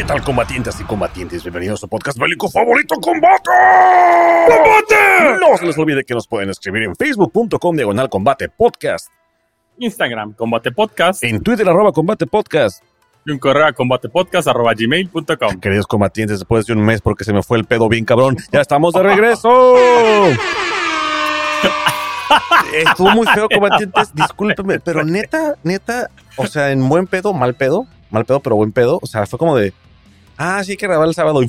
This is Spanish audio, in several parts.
¿Qué tal, combatientes y combatientes? Bienvenidos a su podcast bélico favorito, ¡Combate! ¡Combate! No se les olvide que nos pueden escribir en facebook.com/Combate Podcast. Instagram, Combate Podcast. En Twitter, @Combate Podcast. Y un correo a combatepodcast@gmail.com. Queridos combatientes, después de un mes porque se me fue el pedo bien cabrón, ya estamos de regreso. Estuvo muy feo, combatientes, discúlpenme, pero neta, o sea, en buen pedo, mal pedo, pero buen pedo, o sea, fue como de, sí hay que grabar el sábado y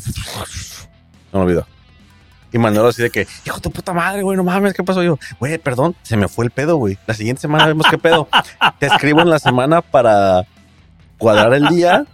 no me olvidó. Y Manuel así de que, hijo de tu puta madre, güey, no mames, ¿qué pasó? Yo, güey, perdón, se me fue el pedo, güey. La siguiente semana vemos qué pedo. Te escribo en la semana para cuadrar el día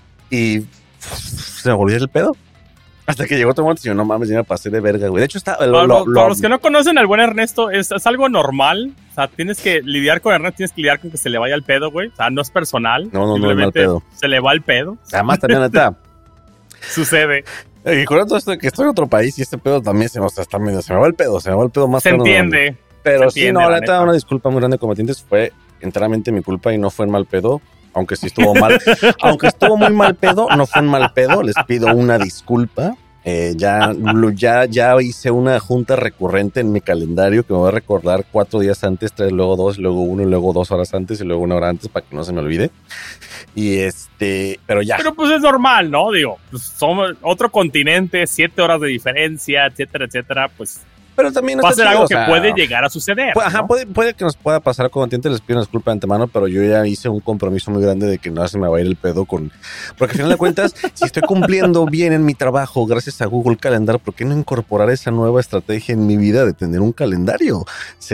y se me volvió el pedo. Hasta que llegó otro momento y yo, no mames, ya me pasé de verga, güey. De hecho, está... Para los que no conocen al buen Ernesto, es algo normal. O sea, tienes que lidiar con Ernesto, tienes que lidiar con que se le vaya el pedo, güey. O sea, no es personal. No es mal pedo. Se le va el pedo. Además, también, neta... Sucede. Y con todo esto de que estoy en otro país y este pedo también se me va el pedo más. Se entiende. Pero se sí, entiende, no, la neta, una disculpa muy grande, combatientes. Fue enteramente mi culpa y no fue en mal pedo. Aunque sí estuvo mal. Aunque estuvo muy mal pedo, no fue en mal pedo. Les pido una disculpa. Ya hice una junta recurrente en mi calendario que me voy a recordar 4 días antes, 3, luego 2, luego 1, luego 2 horas antes y luego 1 hora antes para que no se me olvide. Y pero ya. Pero pues es normal, ¿no? Digo, pues somos otro continente, 7 horas de diferencia, etcétera, pues. Pero también va a ser algo que puede llegar a suceder. Pues, ¿no? Puede que nos pueda pasar combatientes, les pido una disculpa de antemano, pero yo ya hice un compromiso muy grande de que no se me va a ir el pedo porque al final de cuentas, si estoy cumpliendo bien en mi trabajo gracias a Google Calendar, ¿por qué no incorporar esa nueva estrategia en mi vida de tener un calendario?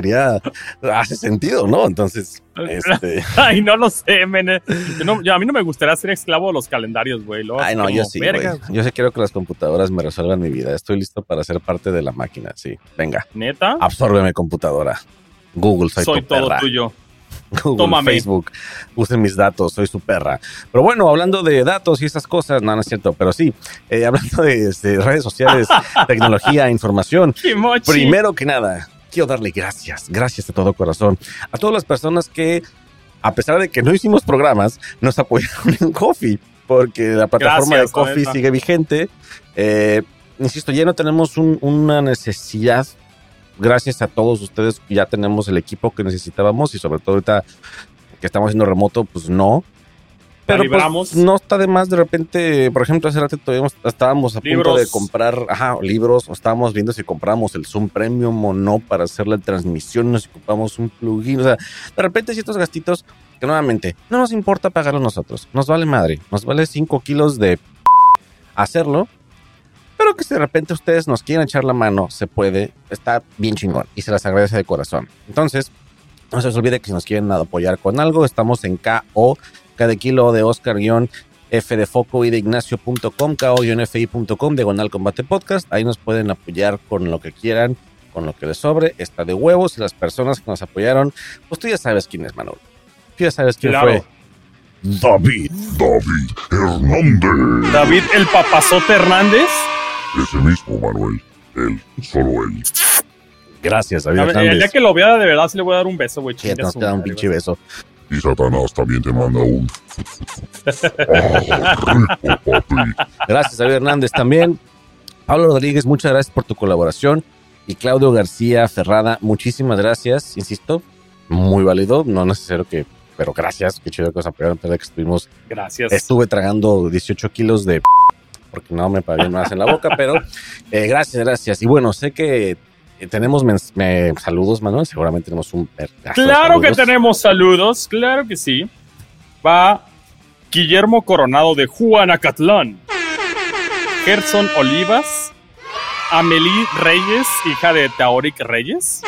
Hace sentido, ¿no? Entonces, Ay, no lo sé, men. A mí no me gustaría ser esclavo de los calendarios, güey. Ay, no, yo sí, güey. Yo sí quiero que las computadoras me resuelvan mi vida. Estoy listo para ser parte de la máquina, sí. Venga. ¿Neta? Absórbeme, computadora. Google, soy tu todo perra. Tuyo. Google, Tómame. Facebook, usen mis datos, soy su perra. Pero bueno, hablando de datos y esas cosas, no es cierto, pero sí, hablando de redes sociales, tecnología, información. Primero que nada, quiero darle gracias de todo corazón a todas las personas que, a pesar de que no hicimos programas, nos apoyaron en Ko-fi, porque la plataforma de Ko-fi sigue vigente. Insisto, ya no tenemos una necesidad. Gracias a todos ustedes, ya tenemos el equipo que necesitábamos y sobre todo ahorita que estamos haciendo remoto, pues no. Pero pues, no está de más de repente, por ejemplo, hace rato estábamos a punto de comprar libros, o estábamos viendo si compramos el Zoom Premium o no para hacer la transmisión, si ocupamos un plugin, o sea, de repente ciertos gastitos que nuevamente no nos importa pagarlos nosotros, nos vale madre, nos vale 5 kilos de hacerlo. Pero que si de repente ustedes nos quieren echar la mano, se puede, está bien chingón y se las agradece de corazón. Entonces, no se les olvide que si nos quieren apoyar con algo, estamos en K de kilo de Oscar F de foco y de Ignacio.com, ko-fi.com, /Combate Podcast. Ahí nos pueden apoyar con lo que quieran, con lo que les sobre. Está de huevos y las personas que nos apoyaron, pues tú ya sabes quién es, Manuel. Tú ya sabes quién fue. David Hernández. David el Papazote Hernández. Ese mismo, Manuel. Él, solo él. Gracias, David Hernández. El día que lo vea, de verdad, sí le voy a dar un beso, güey. Sí, nos da un pinche beso. Y Satanás también te manda un... rico, papi. Gracias, David Hernández también. Pablo Rodríguez, muchas gracias por tu colaboración. Y Claudio García Ferrada, muchísimas gracias. Insisto, muy válido. No necesario pero gracias. Qué chido que nos apoyaron. Que estuvimos... Gracias. Estuve tragando 18 kilos de... porque no me pagué más en la boca, pero gracias. Y bueno, sé que tenemos saludos, Manuel. Seguramente tenemos un... Claro que tenemos saludos, claro que sí. Va Guillermo Coronado de Juanacatlán, Gerson Olivas, Amelie Reyes, hija de Taoric Reyes.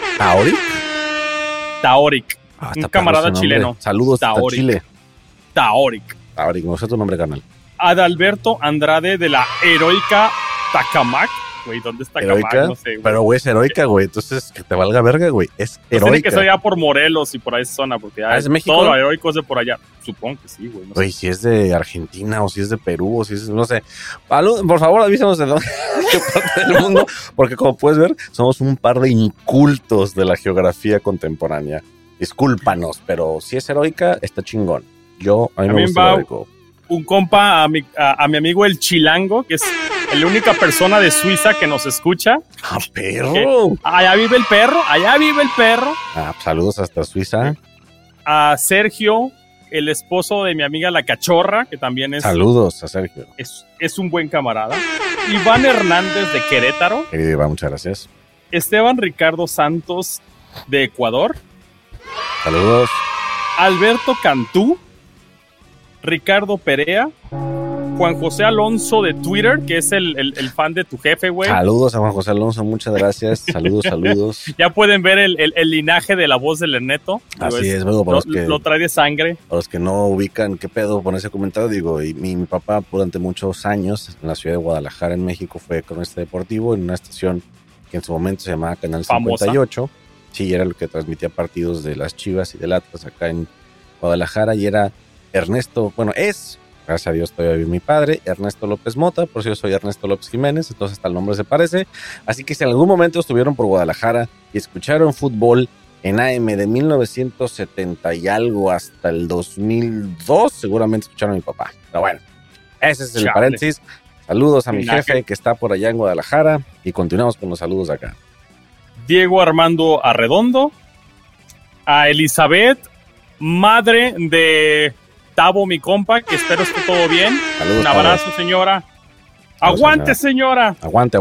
¿Taoric? Un camarada chileno. Saludos a Chile. Taoric, no sé tu nombre, carnal. Adalberto Andrade de la heroica Tacamac. Güey, ¿dónde está Tacamac? No sé, güey. Pero, güey, es heroica, güey. Entonces, que te valga verga, güey. Es heroica. Tiene que ser ya por Morelos y por ahí zona, porque ¿es de México? Todo lo heroico es de por allá. Supongo que sí, güey. Güey, si es de Argentina o si es de Perú o si es, no sé. Por favor, avísanos de dónde, qué parte del mundo, porque como puedes ver, somos un par de incultos de la geografía contemporánea. Discúlpanos, pero si es heroica, está chingón. A mí me gusta heroico. un compa a mi amigo el Chilango, que es la única persona de Suiza que nos escucha. ¡Ah, perro! Allá vive el perro. Saludos hasta Suiza. A Sergio, el esposo de mi amiga la Cachorra, que también es... Saludos a Sergio. Es un buen camarada. Iván Hernández de Querétaro. Iván, muchas gracias. Esteban Ricardo Santos de Ecuador. Saludos. Alberto Cantú. Ricardo Perea. Juan José Alonso de Twitter, que es el fan de tu jefe, güey. Saludos a Juan José Alonso, muchas gracias. Saludos. Ya pueden ver el linaje de la voz del Ernesto. Así es, luego para lo trae de sangre. Para los que no ubican qué pedo con ese comentario, digo, y mi papá durante muchos años en la ciudad de Guadalajara, en México, fue cronista deportivo en una estación que en su momento se llamaba Canal 58. Famosa. Sí, era lo que transmitía partidos de las Chivas y del Atlas acá en Guadalajara, y era Ernesto, gracias a Dios todavía vive mi padre, Ernesto López Mota, por eso yo soy Ernesto López Jiménez, entonces hasta el nombre se parece. Así que si en algún momento estuvieron por Guadalajara y escucharon fútbol en AM de 1970 y algo hasta el 2002, seguramente escucharon a mi papá. Pero bueno, ese es el paréntesis. Saludos a mi jefe que está por allá en Guadalajara y continuamos con los saludos acá. Diego Armando Arredondo, a Elizabeth, madre de Tavo, mi compa, que espero esté todo bien. Saludos, un abrazo, Tavo. Señora. Aguante, señora. Aguante.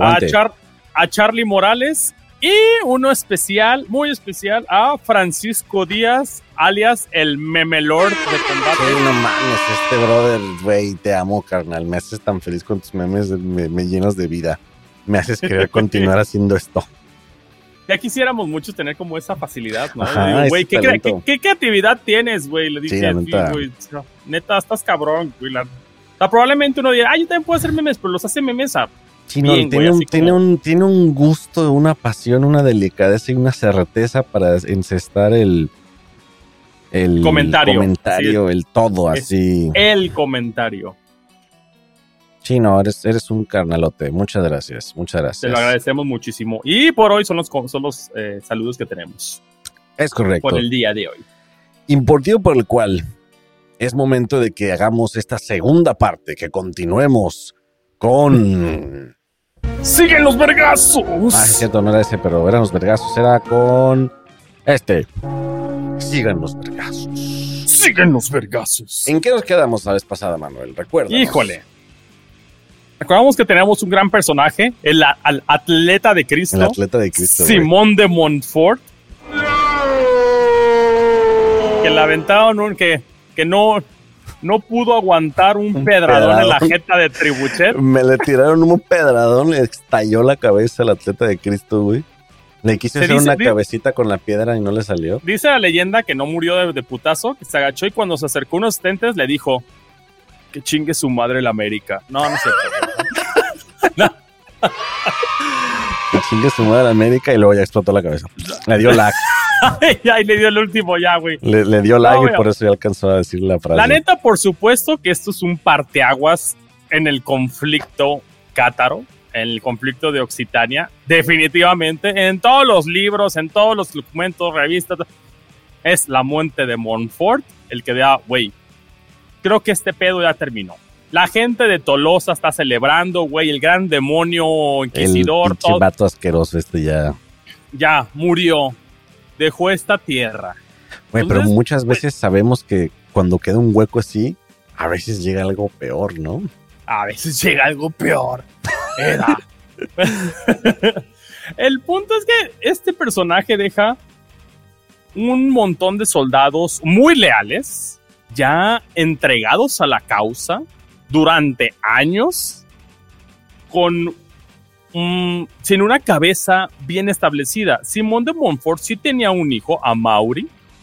A Charlie Morales y uno especial, muy especial, a Francisco Díaz, alias el Meme Lord de combate. Sí, no mames, brother, güey, te amo, carnal. Me haces tan feliz con tus memes, me llenas de vida. Me haces querer continuar haciendo esto. Ya quisiéramos mucho tener como esa facilidad, ¿no? Ajá, güey, ¿qué creatividad tienes, güey? Le dije, sí, güey, neta, estás cabrón, güey. O sea, probablemente uno dirá, yo también puedo hacer memes, pero los hace memes a... Sí, no, bien, tiene un gusto, una pasión, una delicadeza y una certeza para encestar el comentario, el todo, así. El comentario. Sí, no, eres un carnalote. Muchas gracias. Te lo agradecemos muchísimo. Y por hoy son los saludos que tenemos. Es correcto. Por el día de hoy. Motivo por el cual es momento de que hagamos esta segunda parte, que continuemos con... ¡Siguen los vergazos! Es cierto, no era ese, pero eran los vergazos. Era con... Sigan los vergazos. ¡Siguen los vergazos! ¿En qué nos quedamos la vez pasada, Manuel? Recuerda. Híjole. Recordamos que teníamos un gran personaje, el atleta de Cristo. El atleta de Cristo. Simón de Montfort. Que le aventaron que no pudo aguantar un pedradón en la jeta de Tribuchet. Me le tiraron un pedradón, le estalló la cabeza al atleta de Cristo, güey. Le quise hacer una cabecita con la piedra y no le salió. Dice la leyenda que no murió de putazo, que se agachó y cuando se acercó unos asistentes le dijo que chingue su madre la América. No es cierto. No. Que chingue su madre la América y luego ya explotó la cabeza. Le dio lag. Y le dio el último ya, güey. Le dio lag y por eso ya alcanzó a decir la frase. La neta, por supuesto que esto es un parteaguas en el conflicto cátaro, en el conflicto de Occitania. Definitivamente, en todos los libros, en todos los documentos, revistas, es la muerte de Montfort el que da, güey, creo que este pedo ya terminó. La gente de Tolosa está celebrando, güey, el gran demonio inquisidor. El vato asqueroso ya murió. Dejó esta tierra. Güey, pero muchas veces sabemos que cuando queda un hueco así, a veces llega algo peor, ¿no? A veces llega algo peor. El punto es que este personaje deja un montón de soldados muy leales, ya entregados a la causa durante años, sin una cabeza bien establecida. Simón de Montfort sí tenía un hijo, a Maury,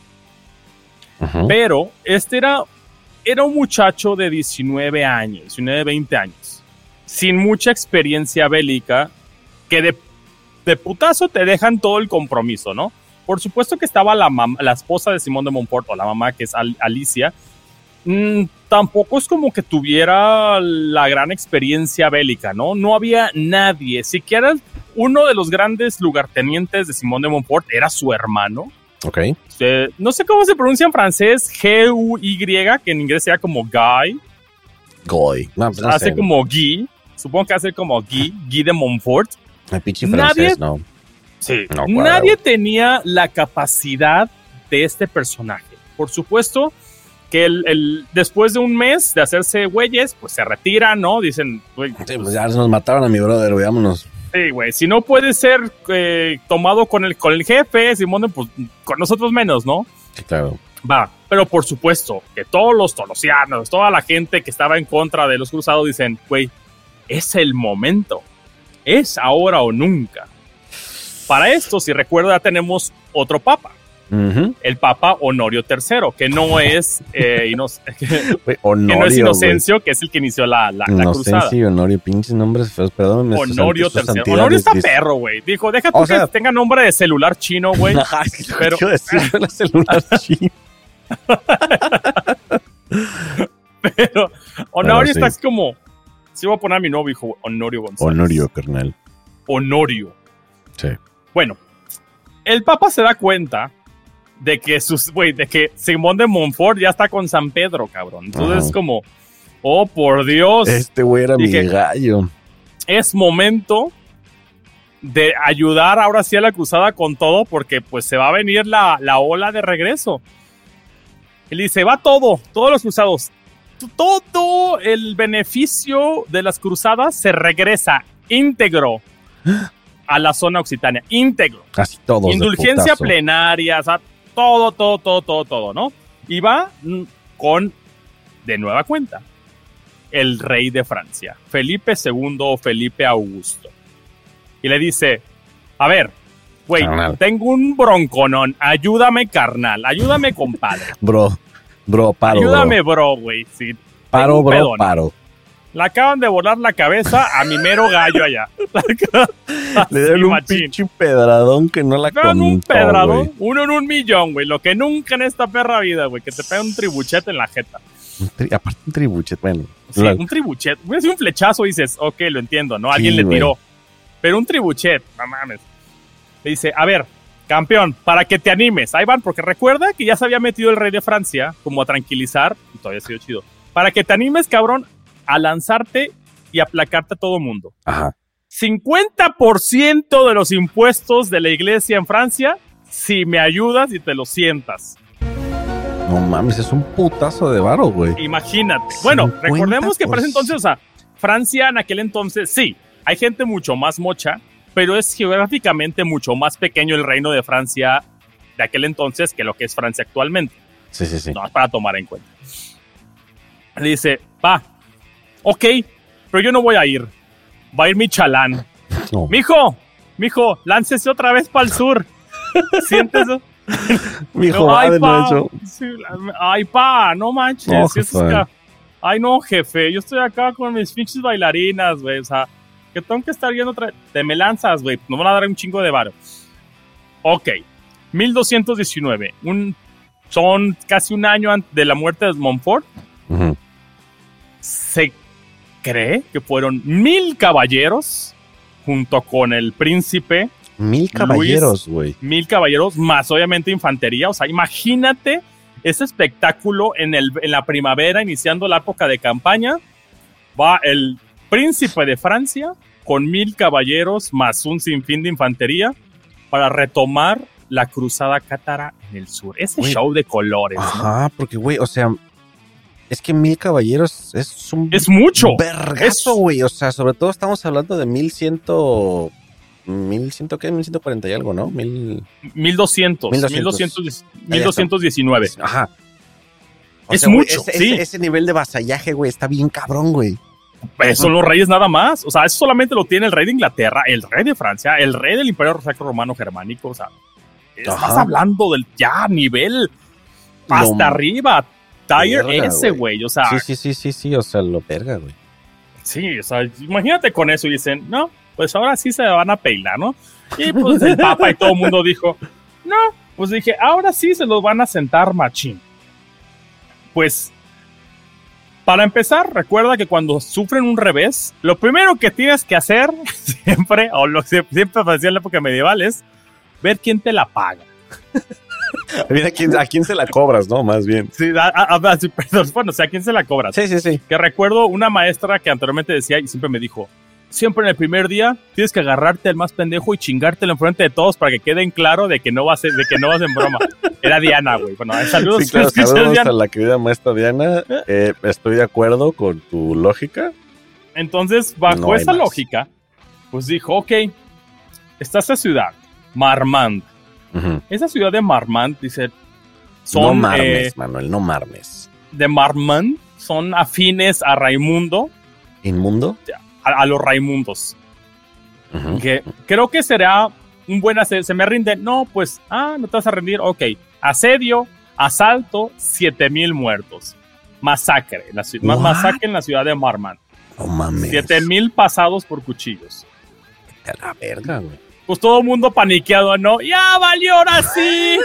pero este era un muchacho de 19 años, 20 años, sin mucha experiencia bélica, que de putazo te dejan todo el compromiso, ¿no? Por supuesto que estaba la esposa de Simón de Montfort, o la mamá, que es Alicia. Tampoco es como que tuviera la gran experiencia bélica, ¿no? No había nadie, siquiera uno de los grandes lugartenientes de Simón de Montfort era su hermano. Ok. No sé cómo se pronuncia en francés, G-U-Y, que en inglés sería como Guy. Goy. No, pues no hace sé. como Guy. Supongo que hace como Guy de Montfort. El pinche francés, no. Sí. No, Nadie tenía la capacidad de este personaje. Por supuesto que después de un mes de hacerse güeyes, pues se retiran, ¿no? Dicen, güey. Sí, pues ya nos mataron a mi brother, güey, vámonos. Sí, güey. Si no puede ser tomado con el jefe, Simón, pues con nosotros menos, ¿no? Sí, claro. Va, pero por supuesto que todos los tolosianos, toda la gente que estaba en contra de los cruzados dicen, güey, es el momento. Es ahora o nunca. Para esto, si recuerda, tenemos otro papa. Uh-huh. El Papa Honorio III, que no es, Wey, Honorio, que no es Inocencio, que es el que inició la cruzada. Sí, Honorio, pinches nombres feos, perdón. Honorio III. Honorio está perro, güey. Dijo, deja tú que tenga nombre de celular chino, güey. Pero quiero decir la celular chino. Pero Honorio está así como, si voy a poner a mi nuevo hijo, Honorio González. Honorio, carnal. Honorio. Sí. Bueno, el Papa se da cuenta de que Simón de Montfort ya está con San Pedro, cabrón. Entonces es como, oh, por Dios. Este güey era mi gallo. Es momento de ayudar ahora sí a la cruzada con todo, porque pues se va a venir la ola de regreso. Él dice, va todos los cruzados. Todo el beneficio de las cruzadas se regresa íntegro a la zona occitania. Íntegro. Casi todos. Indulgencia plenaria, o sea, todo, ¿no? Y va con, de nueva cuenta, el rey de Francia, Felipe II o Felipe Augusto. Y le dice, a ver, güey, tengo un bronconón, ayúdame, carnal, ayúdame, compadre. Bro, paro. Ayúdame, bro, güey. Sí, paro, bro, paro. Le acaban de volar la cabeza a mi mero gallo allá. Le dieron un pinche pedradón que no la contó, un pedradón, güey. 1 en 1,000,000, güey. Lo que nunca en esta perra vida, güey. Que te pega un tribuchete en la jeta. Aparte un tribuchet, bueno. Sí, un tribuchet. Si un flechazo dices, ok, lo entiendo, ¿no? Alguien le tiró. Wey. Pero un tribuchet, no mames. Le dice, a ver, campeón, para que te animes. Ahí van, porque recuerda que ya se había metido el rey de Francia como a tranquilizar. Y todavía ha sido chido. Para que te animes, cabrón, a lanzarte y aplacarte a todo mundo. Ajá. 50% de los impuestos de la iglesia en Francia, si me ayudas y te lo sientas. No mames, es un putazo de varo, güey. Imagínate. Bueno, recordemos que para ese entonces, o sea, Francia en aquel entonces, sí, hay gente mucho más mocha, pero es geográficamente mucho más pequeño el reino de Francia de aquel entonces que lo que es Francia actualmente. Sí. No, es para tomar en cuenta. Le dice, ok, pero yo no voy a ir. Va a ir mi chalán. No. Mijo, láncese otra vez para el sur. Siéntese. Mijo, no, ay, pa. Sí, ay, pa, no manches. No, ay, no, jefe, yo estoy acá con mis pinches bailarinas, güey. O sea, que tengo que estar viendo otra. Te me lanzas, güey. Nos van a dar un chingo de varo. Ok, 1219. Son casi un año de la muerte de Montfort. Uh-huh. Se cree que fueron 1,000 caballeros junto con el príncipe 1,000 caballeros, güey. 1,000 caballeros, más obviamente infantería. O sea, imagínate ese espectáculo en la primavera, iniciando la época de campaña. Va el príncipe de Francia con 1,000 caballeros más un sinfín de infantería para retomar la cruzada cátara en el sur. Ese show de colores. Ajá, ¿no? Porque, güey, o sea, es que 1,000 caballeros es mucho. Vergazo, güey. O sea, sobre todo estamos hablando de 1100 ¿qué? 1140 y algo, ¿no? 1219. Ajá. Es sea, mucho, sí. Ese nivel de vasallaje, güey, está bien cabrón, güey. Pues son los reyes nada más. O sea, eso solamente lo tiene el rey de Inglaterra, el rey de Francia, el rey del Imperio Sacro Romano Germánico. O sea, estás hablando del ya nivel hasta arriba. Tier ese, güey. O sea, sí. O sea, lo verga, güey. Sí, o sea, imagínate con eso y dicen, no, pues ahora sí se van a peinar, ¿no? Y pues el Papa y todo el mundo dijo, no, pues dije, ahora sí se los van a sentar machín. Pues, para empezar, recuerda que cuando sufren un revés, lo primero que tienes que hacer siempre, o lo que siempre hacía en la época medieval, es ver quién te la paga. Mira, ¿a quién se la cobras, no? Más bien. Sí, perdón, bueno, o sea, ¿a quién se la cobras? Sí. Que recuerdo una maestra que anteriormente decía y siempre me dijo, siempre en el primer día tienes que agarrarte al más pendejo y chingártelo enfrente de todos para que queden claro de que no vas en broma. Era Diana, güey. Bueno, saludos. Sí, claro, saludos a la querida maestra Diana. Estoy de acuerdo con tu lógica. Entonces, bajo esa lógica, pues dijo, ok, está esta ciudad, Marmande. Uh-huh. Esa ciudad de Marmande, dice, son... No marmes, Manuel, no marmes. De Marmande son afines a Raimundo. ¿Inmundo? A los Raimundos. Uh-huh. Que creo que será un buen asedio. Se me rinde. No, pues, no te vas a rendir. Ok. Asedio, asalto, 7,000 muertos. Masacre. Masacre en la ciudad de Marmande. No mames. 7,000 pasados por cuchillos. A la verga, güey. Pues todo el mundo paniqueado, ¿no? ¡Ya valió, ahora sí!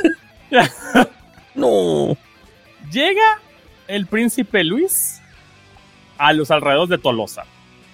No. Llega el príncipe Luis a los alrededores de Tolosa.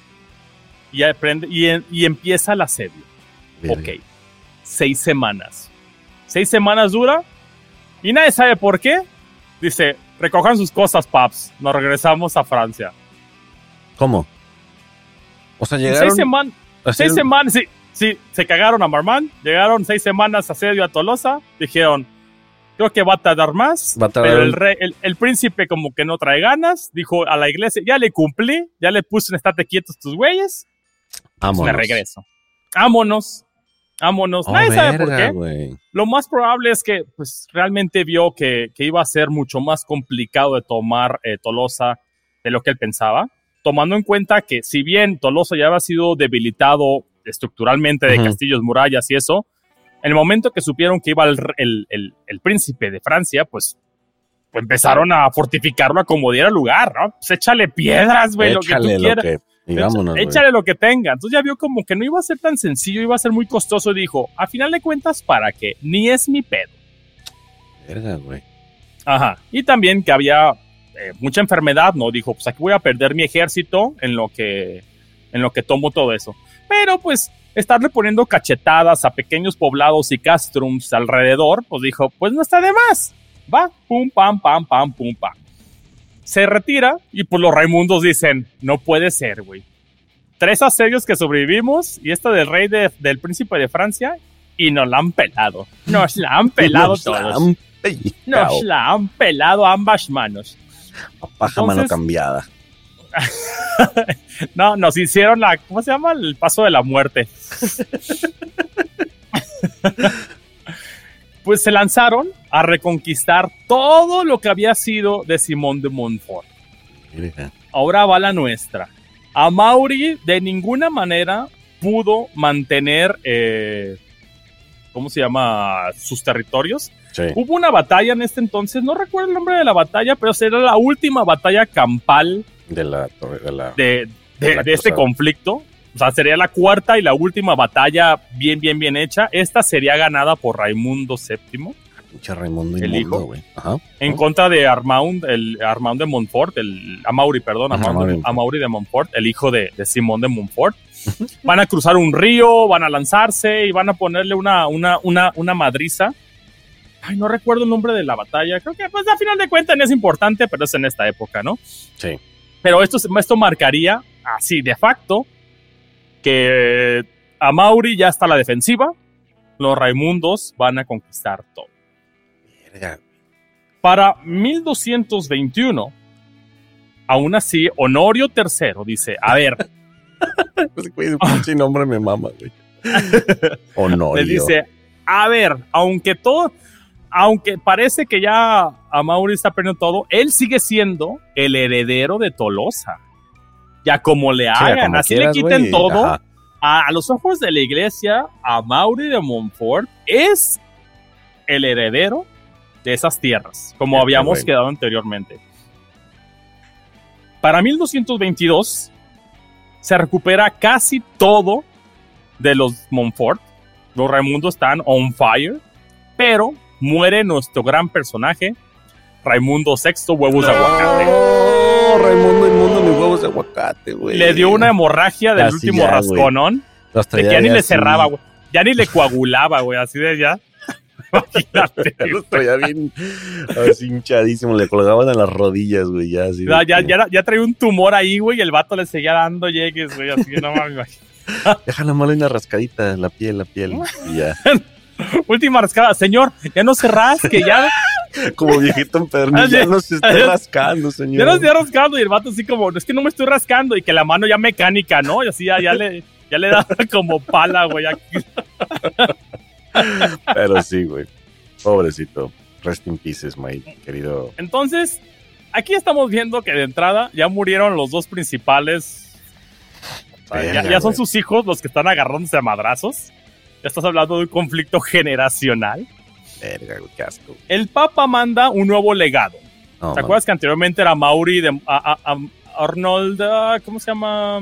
Y empieza el asedio. Bien. Ok. 6 semanas. 6 semanas dura. Y nadie sabe por qué. Dice, recojan sus cosas, paps. Nos regresamos a Francia. ¿Cómo? O sea, llegaron... 6 semanas, sí, se cagaron a Marmande. Llegaron 6 semanas asedio a Tolosa. Dijeron, creo que va a tardar más. Pero el príncipe como que no trae ganas. Dijo a la iglesia, ya le cumplí. Ya le puse un estate quietos tus güeyes. Vámonos. Me regreso. Vámonos. Nadie sabe por qué. Wey. Lo más probable es que pues realmente vio que iba a ser mucho más complicado de tomar Tolosa de lo que él pensaba. Tomando en cuenta que si bien Tolosa ya había sido debilitado estructuralmente de castillos, murallas y eso, en el momento que supieron que iba el príncipe de Francia, pues empezaron a fortificarlo a como diera lugar, ¿no? Pues échale piedras, güey, lo que tú quieras. Échale lo que tenga. Entonces ya vio como que no iba a ser tan sencillo, iba a ser muy costoso y dijo, a final de cuentas, ¿para qué? Ni es mi pedo. Verga, güey. Ajá. Y también que había mucha enfermedad, ¿no? Dijo, pues aquí voy a perder mi ejército en lo que tomo todo eso. Pero pues estarle poniendo cachetadas a pequeños poblados y castrums alrededor, pues dijo, pues no está de más. Va, pum, pam, pam, pam, pum, pam. Se retira y pues los Raimundos dicen, no puede ser, güey. 3 asedios que sobrevivimos y esta del rey del príncipe de Francia y nos la han pelado. Nos la han pelado todos. Nos la han pelado ambas manos. Paja mano cambiada. No, nos hicieron ¿cómo se llama? El paso de la muerte. Pues se lanzaron a reconquistar todo lo que había sido de Simón de Montfort. Ahora va la nuestra. Amaury de ninguna manera pudo mantener, ¿cómo se llama? Sus territorios. Sí. Hubo una batalla en este entonces, no recuerdo el nombre de la batalla, pero será la última batalla campal de este conflicto. O sea, sería la 4ª y la última batalla bien hecha. Esta sería ganada por Raimundo VII. Pinche Raimundo el hijo, güey. En contra de Armand de Montfort, Amaury de Montfort, el hijo de Simón de Montfort. Van a cruzar un río, van a lanzarse y van a ponerle una madriza. Ay, no recuerdo el nombre de la batalla. Creo que, pues, a final de cuentas no es importante, pero es en esta época, ¿no? Sí. Pero esto marcaría, así de facto, que Amaury ya está a la defensiva. Los Raimundos van a conquistar todo. Verga. Para 1221, aún así, Honorio III dice, a ver... Ese pinche nombre me mama, güey. Honorio. Le dice, a ver, aunque parece que ya Amaury está perdiendo todo, él sigue siendo el heredero de Tolosa. Ya como le hagan, así quieras, le quiten todo. A los ojos de la iglesia, Amaury de Montfort es el heredero de esas tierras, como habíamos quedado anteriormente. Para 1222 se recupera casi todo de los Montfort. Los Raimundos están on fire, pero muere nuestro gran personaje, Raimundo VI, huevos de aguacate. Raimundo inmundo, mis huevos de aguacate, güey. Le dio una hemorragia del último rasconón. De que ya ni le cerraba, güey. Ya ni le coagulaba, güey. Así de ya. Imagínate. Ya bien así hinchadísimo, le colgaban a las rodillas, güey, ya así. Ya traía un tumor ahí, güey, y el vato le seguía dando llegues, güey, así que no mames. Déjala mal una rascadita, la piel, y ya. Última rascada, señor, ya no se rasque, ya. Como viejito empedernido, ya no se está rascando, señor. Ya no se está rascando, y el vato así como, es que no me estoy rascando, y que la mano ya mecánica, ¿no? Y así ya le da como pala, güey. Pero sí, güey. Pobrecito. Rest in pieces, my querido. Entonces, aquí estamos viendo que de entrada ya murieron los dos principales. Ya son sus hijos los que están agarrándose a madrazos. Ya estás hablando de un conflicto generacional. Verga, qué asco. El Papa manda un nuevo legado. ¿Te acuerdas que anteriormente era Mauri de Arnold? ¿Cómo se llama?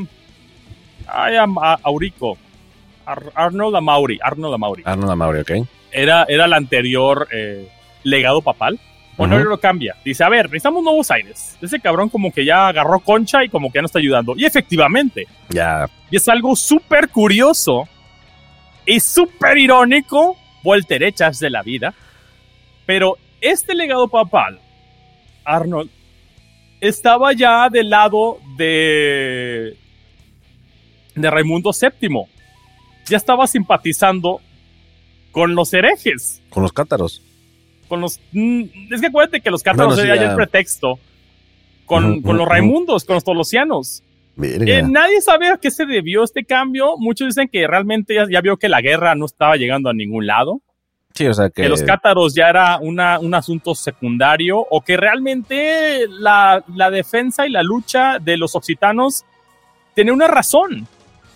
Aurico. Arnold Amauri, ok. Era el anterior legado papal. Honorio lo cambia. Dice, a ver, necesitamos nuevos aires. Ese cabrón como que ya agarró concha y como que ya no está ayudando. Y efectivamente. Ya. Y es algo súper curioso y súper irónico, volterechas de la vida. Pero este legado papal, Arnold, estaba ya del lado de Raimundo VII. Ya estaba simpatizando con los herejes. Con los cátaros. Es que acuérdate que los cátaros era ya el pretexto. Con los Raimundos, con los tolosianos. Nadie sabe a qué se debió este cambio. Muchos dicen que realmente ya vio que la guerra no estaba llegando a ningún lado. Sí, o sea que los cátaros ya era un asunto secundario, o que realmente la defensa y la lucha de los occitanos tenía una razón.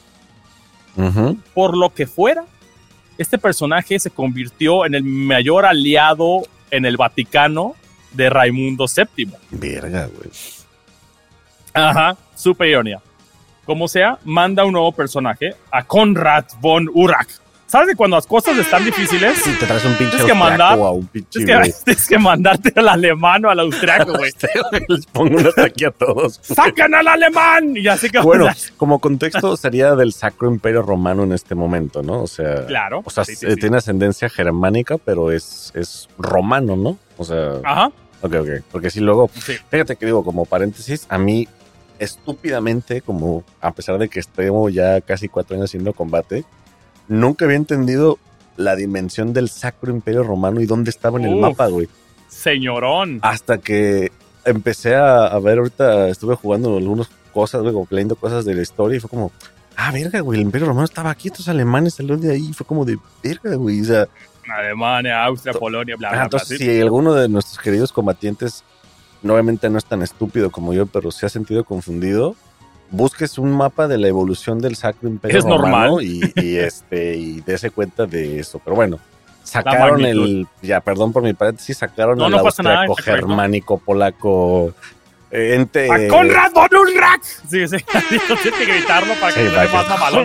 Por lo que fuera, este personaje se convirtió en el mayor aliado en el Vaticano de Raimundo VII. Verga, güey. Ajá, super ironía. Como sea, manda un nuevo personaje, a Konrad von Urach. ¿Sabes que cuando las cosas están difíciles, sí, te traes un pinche tienes que mandarte al alemán o al austriaco, güey? Les pongo un ataque a todos. ¡Sacan al alemán! Y así que bueno, como contexto sería del Sacro Imperio Romano en este momento, ¿no? O sea, claro. O sea, sí. Tiene ascendencia germánica, pero es romano, ¿no? O sea, ajá. Ok. Porque si luego, fíjate que digo, como paréntesis, a mí estúpidamente, como a pesar de que estemos ya casi 4 años haciendo combate, nunca había entendido la dimensión del Sacro Imperio Romano y dónde estaba en el mapa, güey. Señorón. Hasta que empecé a ver, ahorita estuve jugando algunas cosas, güey, leyendo cosas de la historia y fue como, verga, güey, el Imperio Romano estaba aquí, estos alemanes salieron de ahí, fue como de verga, güey, o sea. Alemania, Austria, Polonia, bla, bla, entonces, si alguno de nuestros queridos combatientes, obviamente no es tan estúpido como yo, pero se ha sentido confundido, busques un mapa de la evolución del Sacro Imperio Romano normal. y dése cuenta de eso. Pero bueno, sacaron perdón por mi paréntesis, sacaron el austriaco, germánico, polaco, ¡A Konrad von Urach! Sí, tienes que gritarlo para que no le más mamalón.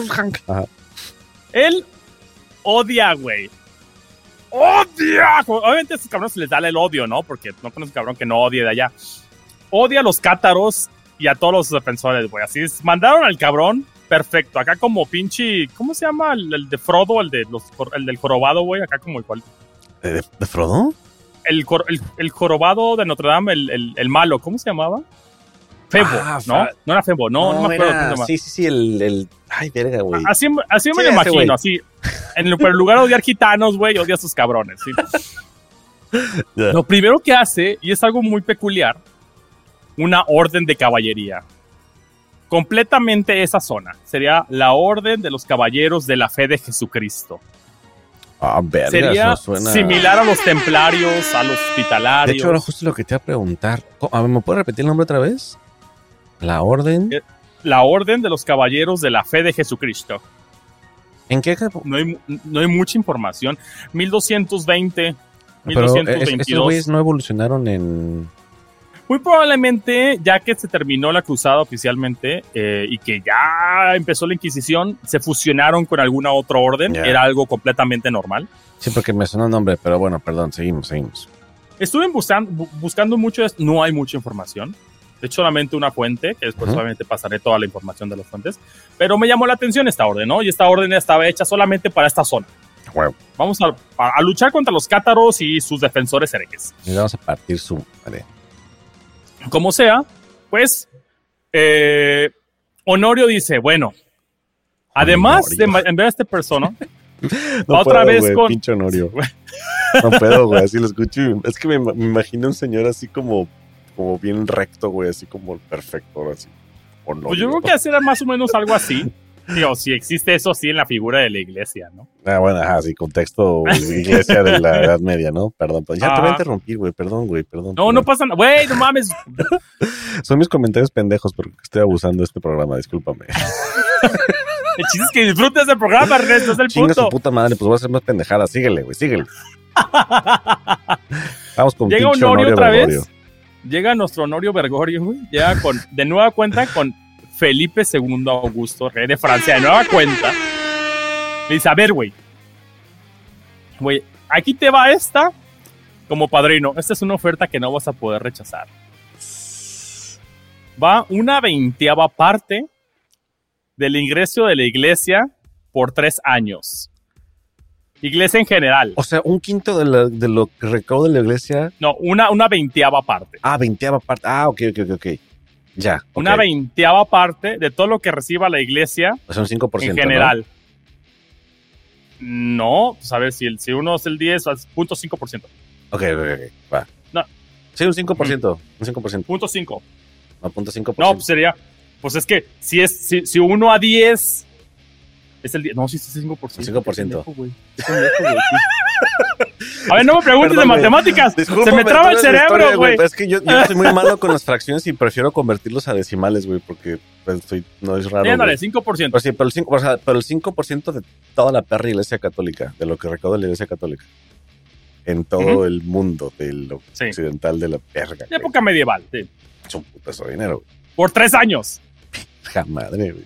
Él odia, güey. ¡Odia! Obviamente a estos cabrones se les da el odio, ¿no? Porque no conoce un cabrón que no odie de allá. Odia a los cátaros y a todos los defensores, güey. Así es, mandaron al cabrón, perfecto. Acá como pinche, ¿cómo se llama? El de Frodo, el del jorobado, güey. Acá como el cual. ¿De Frodo? El jorobado de Notre Dame, el malo, ¿cómo se llamaba? Febo, ¿no? No era Febo, no me acuerdo cómo se llama. Sí, ay, verga, güey. Así me lo imagino, güey. Así. En el lugar de odiar gitanos, güey, odia a sus cabrones, ¿sí? Yeah. Lo primero que hace, y es algo muy peculiar, una orden de caballería. Completamente esa zona. Sería la orden de los caballeros de la fe de Jesucristo. Verga, sería eso suena similar a los templarios, a los hospitalarios. De hecho, era justo lo que te iba a preguntar. ¿Me puedes repetir el nombre otra vez? La orden de los caballeros de la fe de Jesucristo. ¿En qué? No hay mucha información. 1220, pero 1222. ¿Estos güeyes no evolucionaron en...? Muy probablemente, ya que se terminó la cruzada oficialmente y que ya empezó la Inquisición, se fusionaron con alguna otra orden. Yeah. Era algo completamente normal. Sí, porque me sonó el nombre, pero bueno, perdón, seguimos. Estuve buscando mucho, no hay mucha información. De hecho, solamente una fuente, que después solamente pasaré toda la información de las fuentes. Pero me llamó la atención esta orden, ¿no? Y esta orden estaba hecha solamente para esta zona. Bueno. Vamos a luchar contra los cátaros y sus defensores herejes. Y vamos a partir su madre. Como sea, pues, Honorio dice, bueno, además de enviar a esta persona, no otra puedo, vez güey, con... pinche Honorio. No puedo, güey, así lo escucho. Es que me imagino un señor así como bien recto, güey, así como perfecto, así. Honorio. Pues yo creo que hacer más o menos algo así. Digo, si existe eso, sí, en la figura de la iglesia, ¿no? Ah, bueno, ajá, sí, contexto iglesia de la Edad Media, ¿no? Perdón, pues ya te voy a interrumpir, güey, perdón. No pasa nada, güey, no mames. Son mis comentarios pendejos porque estoy abusando de este programa, discúlpame. El chiste es que disfrutes del programa, Ernesto, es el Chinga punto. su puta madre, pues voy a hacer más pendejadas, síguele, güey, síguele. Vamos con llega pinche Honorio otra Bergoglio. vez, llega nuestro Honorio Bergoglio, güey, llega de nueva cuenta con Felipe II Augusto, rey de Francia, de nueva cuenta. Le dice, a ver, güey, aquí te va esta como padrino. Esta es una oferta que no vas a poder rechazar. Va 1/20 parte del ingreso de la iglesia por 3 años. Iglesia en general. O sea, 1/5 de lo que recauda la iglesia. No, una 20ª parte. Ah, 20ª parte. Ah, ok. Ya. Okay. Una 20ª parte de todo lo que reciba la iglesia. O sea, un 5%. En general. No, pues a ver, si uno es el 10, es 0.5%. Ok, va. No. Sí, un 5%. Un 5%. 0.5. No, 0.5%. No, pues sería. Pues es que si 1 a 10 es el 10. No, sí, es el 5%. 5%. A ver, no me preguntes de matemáticas. Se me traba el cerebro, güey. Es que yo soy muy malo con las fracciones y prefiero convertirlos a decimales, güey, porque pues, no es raro. Ándale, 5%. Pero sí, pero el 5% de toda la perra iglesia católica, de lo que recauda la iglesia católica. En todo el mundo del occidental de la verga. De época medieval, sí. Es un putazo de dinero, güey. Por 3 años. Madre, güey.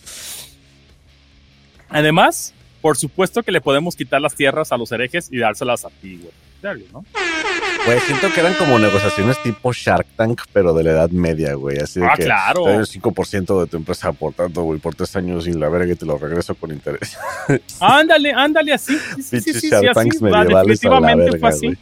Además, por supuesto que le podemos quitar las tierras a los herejes y dárselas a ti, güey. Serio, ¿no? Güey, siento que eran como negociaciones tipo Shark Tank, pero de la Edad Media, güey. Así de que claro. te doy el 5% de tu empresa por tanto, güey, por 3 años y la verga y te lo regreso con interés. Ándale, así. Sí, Shark Tanks así. Medievales Definitivamente verga, fue así.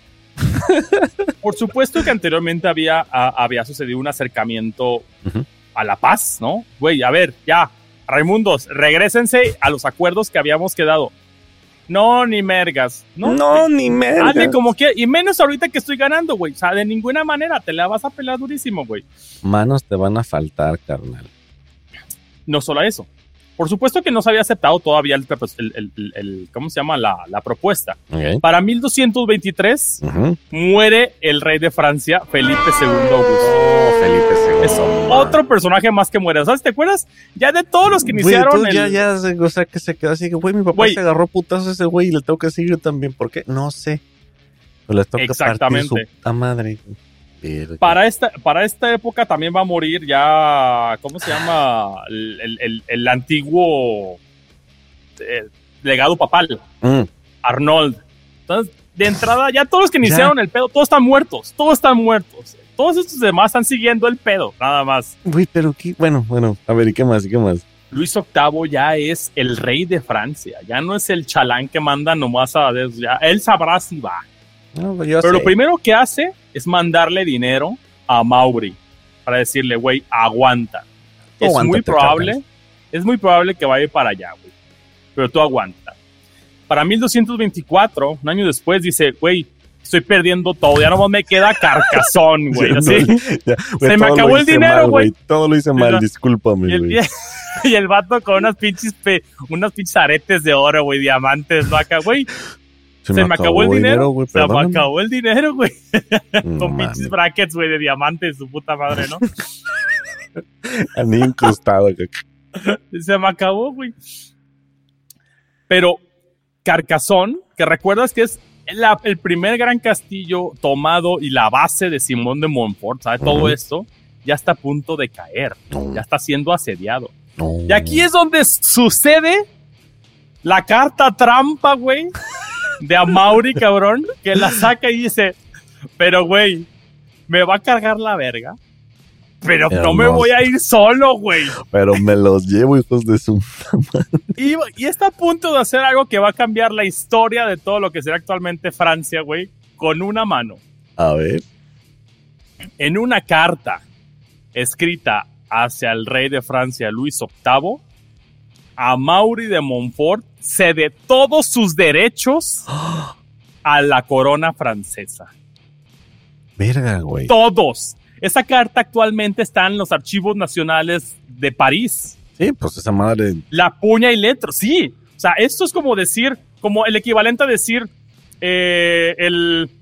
Por supuesto que anteriormente había sucedido un acercamiento a la paz, ¿no? Güey, a ver, ya, Raimundos, regrésense a los acuerdos que habíamos quedado. No, ni mergas. No, ni mergas. Hazle como que, y menos ahorita que estoy ganando, güey. O sea, de ninguna manera te la vas a pelar durísimo, güey. Manos te van a faltar, carnal. No solo eso. Por supuesto que no se había aceptado todavía ¿cómo se llama? La propuesta. Okay. Para 1223 muere el rey de Francia, Felipe II Augusto. Felipe II. Es otro personaje más que muere. ¿Sabes? ¿Te acuerdas? Ya de todos los que iniciaron. O sea, que se quedó así que, güey, mi papá se agarró putazos a ese güey y le tengo que seguir yo también. ¿Por qué? No sé. Pero le toca partir su puta madre. Para esta época también va a morir ya, ¿cómo se llama? El antiguo legado papal, Arnold. Entonces, de entrada, ya todos los que iniciaron el pedo, todos están muertos. Todos estos demás están siguiendo el pedo, nada más. Güey, pero qué, bueno, a ver, ¿y qué más? Luis VIII ya es el rey de Francia, ya no es el chalán que manda nomás ya él sabrá si va. No, pero lo primero que hace es mandarle dinero a Maury para decirle, güey, aguanta. Es muy probable que vaya para allá, güey. Pero tú aguanta. Para 1224, un año después, dice, güey, estoy perdiendo todo, ya nomás me queda Carcassonne, güey. Así. Se me acabó el dinero, güey. Todo lo hice mal, discúlpame, güey. Y el vato con unos pinches aretes de oro, güey, diamantes, ¿no? Acá, güey. Se me acabó el dinero, güey. Se me acabó el dinero, güey. Con pinches brackets, güey, de diamantes, su puta madre, ¿no? Anillo incrustado. Se me acabó, güey. Pero Carcassonne, que recuerdas que es el primer gran castillo tomado y la base de Simón de Montfort, ¿sabes? Todo esto ya está a punto de caer. Ya está siendo asediado. Y aquí es donde sucede la carta trampa, güey, de Amaury, cabrón, que la saca y dice, pero, güey, me va a cargar la verga. pero no me voy a ir solo, güey. Pero me los llevo, hijos de su madre. Y está a punto de hacer algo que va a cambiar la historia de todo lo que será actualmente Francia, güey, con una mano. A ver. En una carta escrita hacia el rey de Francia, Luis VIII, Amaury de Montfort cede todos sus derechos a la corona francesa. Verga, güey. Todos. Esa carta actualmente está en los archivos nacionales de París. Sí, pues esa madre. La puña y letra, sí. O sea, esto es como decir, como el equivalente a decir, el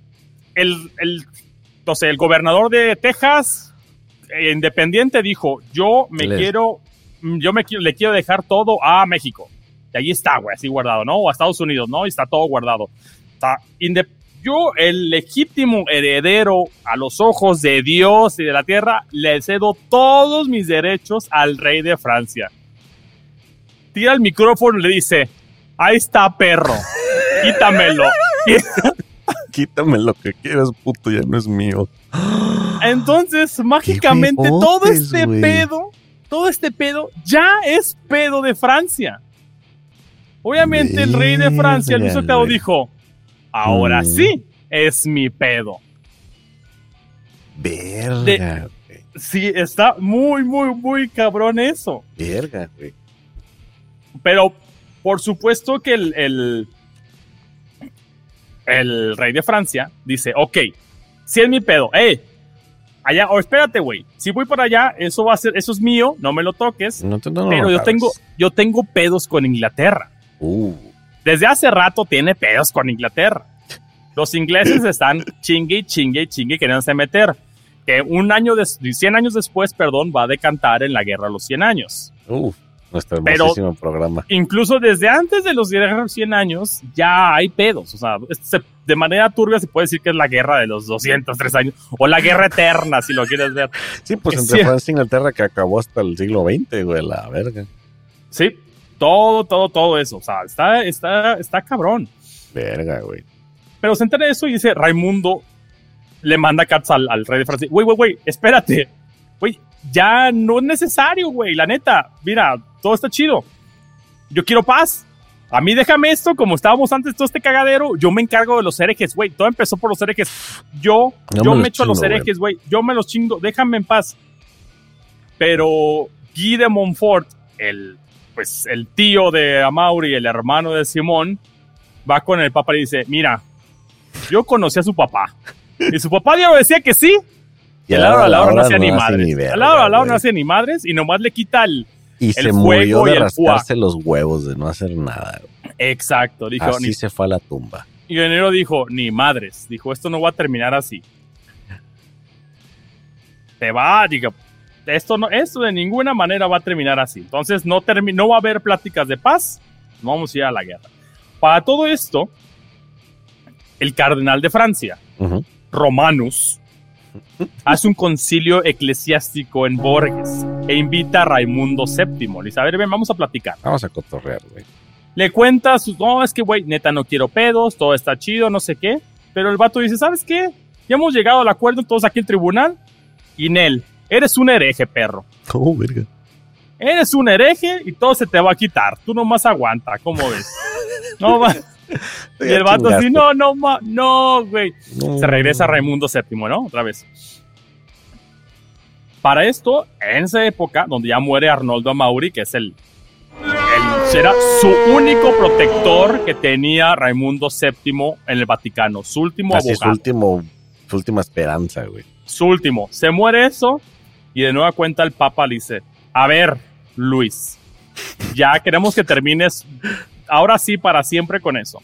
gobernador de Texas, independiente, dijo, le quiero dejar todo a México. Y ahí está, güey, así guardado, ¿no? O a Estados Unidos, ¿no? Y está todo guardado. O sea, yo, el legítimo heredero a los ojos de Dios y de la tierra, le cedo todos mis derechos al rey de Francia. Tira el micrófono y le dice, ahí está, perro, quítamelo. Quítame lo que quieras, puto, ya no es mío. Entonces, mágicamente, todo este pedo ya es pedo de Francia. Obviamente, el rey de Francia, Luis VIII, dijo, ahora sí es mi pedo. Verga, güey. Sí, está muy, muy, muy cabrón eso. Verga, güey. Pero, por supuesto que el rey de Francia dice, ok, sí es mi pedo. Allá, espérate, güey. Si voy para allá, eso es mío, no me lo toques. Pero yo tengo pedos con Inglaterra. Desde hace rato tiene pedos con Inglaterra. Los ingleses están chingue queriéndose meter. Que 100 años después, va a decantar en la Guerra de los 100 años. Nuestro hermosísimo programa. Incluso desde antes de los 100 años ya hay pedos. O sea, de manera turbia se puede decir que es la guerra de los 203 años. O la guerra eterna, si lo quieres ver. Sí, pues entre Francia e Inglaterra, que acabó hasta el siglo XX, güey, la verga. Sí, todo eso. O sea, está cabrón. Verga, güey. Pero se entera de eso y dice, Raimundo le manda cartas al rey de Francia. Güey, espérate. Güey, ya no es necesario, güey. La neta, mira, todo está chido. Yo quiero paz. A mí déjame esto, como estábamos antes, todo este cagadero. Yo me encargo de los herejes, güey. Todo empezó por los herejes. Yo me echo a los herejes, güey. Yo me los chingo. Déjame en paz. Pero Guy de Montfort, el tío de Amaury, el hermano de Simón, va con el papa y dice, mira, yo conocí a su papá. Y su papá ya decía que sí. Y a la hora no hacía ni madres. A la hora no hacía ni madres y nomás le quita el se murió de rascarse los huevos, de no hacer nada. Exacto. Dijo, así se fue a la tumba. Y Enero dijo, ni madres. Dijo, esto no va a terminar así. Digo, esto de ninguna manera va a terminar así. Entonces no va a haber pláticas de paz. Vamos a ir a la guerra. Para todo esto, el cardenal de Francia, Romanus, hace un concilio eclesiástico en Borges e invita a Raimundo VII. Le dice, a ver, ven, vamos a platicar. Vamos a cotorrear, güey. Le cuenta, no, es que, güey, neta, no quiero pedos, todo está chido, no sé qué. Pero el vato dice, ¿sabes qué? Ya hemos llegado al acuerdo todos aquí en el tribunal. Y Nel, eres un hereje, perro. ¿Cómo, verga? Eres un hereje y todo se te va a quitar. Tú nomás aguanta, ¿cómo ves? No va. Y el vato así, no, güey. Se regresa a Raimundo VII, ¿no? Otra vez. Para esto, en esa época, donde ya muere Arnoldo Amaury, que es era su único protector que tenía Raimundo VII en el Vaticano. Su último abogado. Su última esperanza, güey. Su último. Se muere eso y de nueva cuenta el Papa le dice, a ver, Luis, ya queremos que termines ahora sí para siempre con eso.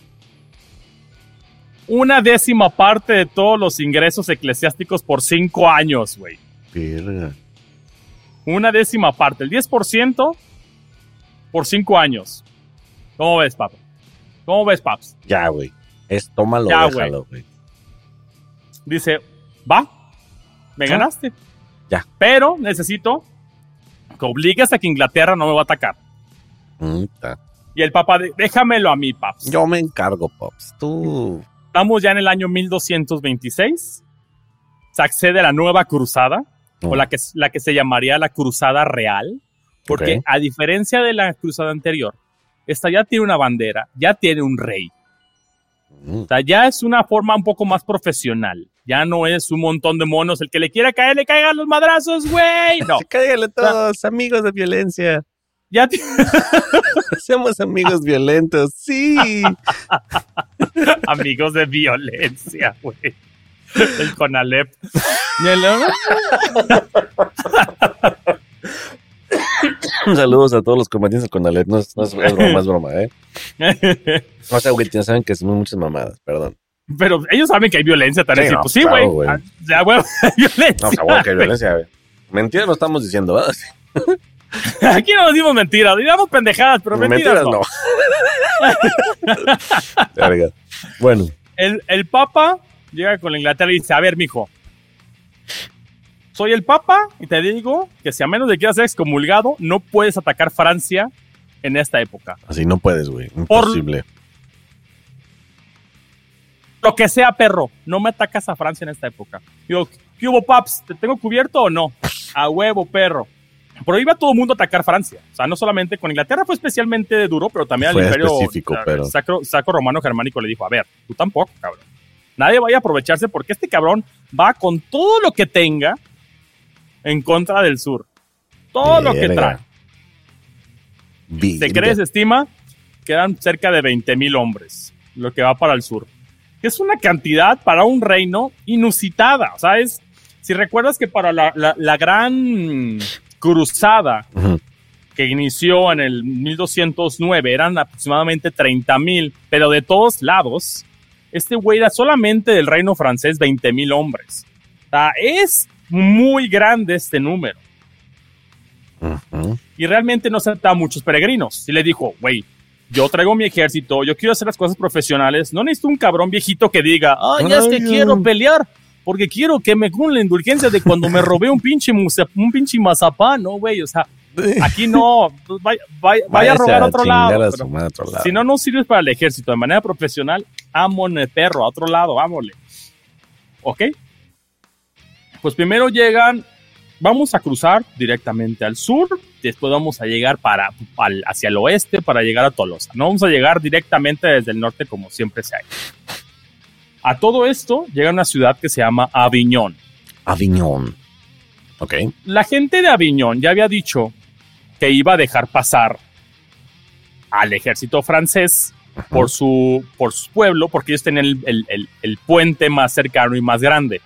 1/10 parte de todos los ingresos eclesiásticos por 5 años, güey. Verga. 1/10 parte, el 10% por 5 años. ¿Cómo ves, Papa? ¿Cómo ves, Paps? Ya, güey. Tómalo, ya, déjalo, güey. Dice, va, me ganaste. Ya. Pero necesito que obligues a que Inglaterra no me va a atacar. Y el Papa, déjamelo a mí, Paps. Yo me encargo, Paps. Tú. Estamos ya en el año 1226. Se accede a la nueva cruzada. o la que se llamaría la Cruzada Real, porque a diferencia de la cruzada anterior, esta ya tiene una bandera, ya tiene un rey. O sea, ya es una forma un poco más profesional. Ya no es un montón de monos. El que le quiera caer, le caigan los madrazos, güey. No. Cáiganle todos, amigos de violencia. Ya Somos amigos violentos, sí. Amigos de violencia, güey. El Conalep. Saludos a todos los combatientes del Conalep. No es broma, ¿eh? O sea, güey, ya saben que hacemos muchas mamadas, perdón. Pero ellos saben que hay violencia también. Sí, no, pues sí, güey. Claro, ya, güey, hay violencia. No, seguro que hay violencia, güey. Mentira no estamos diciendo, ¿verdad? Aquí no decimos mentiras, digamos pendejadas, pero mentiras no. Bueno. El Papa llega con la Inglaterra y dice, a ver, mijo, soy el Papa y te digo que si a menos de que quieras ser excomulgado, no puedes atacar Francia en esta época. Así no puedes, güey. Imposible. Lo que sea, perro, no me atacas a Francia en esta época. Digo, ¿qué hubo, paps? ¿Te tengo cubierto o no? A huevo, perro. Por ahí iba todo el mundo a atacar Francia. O sea, no solamente con Inglaterra fue especialmente duro, pero también al imperio Sacro Romano Germánico le dijo, a ver, tú tampoco, cabrón. Nadie vaya a aprovecharse porque este cabrón va con todo lo que tenga en contra del sur. Todo lo que trae. Se cree, se estima que eran cerca de 20,000 hombres, lo que va para el sur. Es una cantidad para un reino inusitada. O sea, si recuerdas que para la gran cruzada que inició en el 1209 eran aproximadamente 30,000, pero de todos lados, este güey era solamente del reino francés 20,000 hombres. O sea, es muy grande este número. Y realmente no aceptaba muchos peregrinos. Y le dijo, güey, yo traigo mi ejército, yo quiero hacer las cosas profesionales, no necesito un cabrón viejito que diga, es que quiero pelear, porque quiero que me cumplan la indulgencia de cuando me robé un pinche mazapán, ¿no, güey? O sea, aquí no, vaya a robar a otro lado. Si no sirves para el ejército de manera profesional, ámone, perro, a otro lado, ámole. ¿Ok? Pues primero vamos a cruzar directamente al sur, después vamos a llegar hacia el oeste para llegar a Tolosa. No vamos a llegar directamente desde el norte como siempre se ha hecho. A todo esto llega una ciudad que se llama Aviñón. Aviñón. Ok. La gente de Aviñón ya había dicho que iba a dejar pasar al ejército francés por su pueblo, porque ellos tenían el puente más cercano y más grande.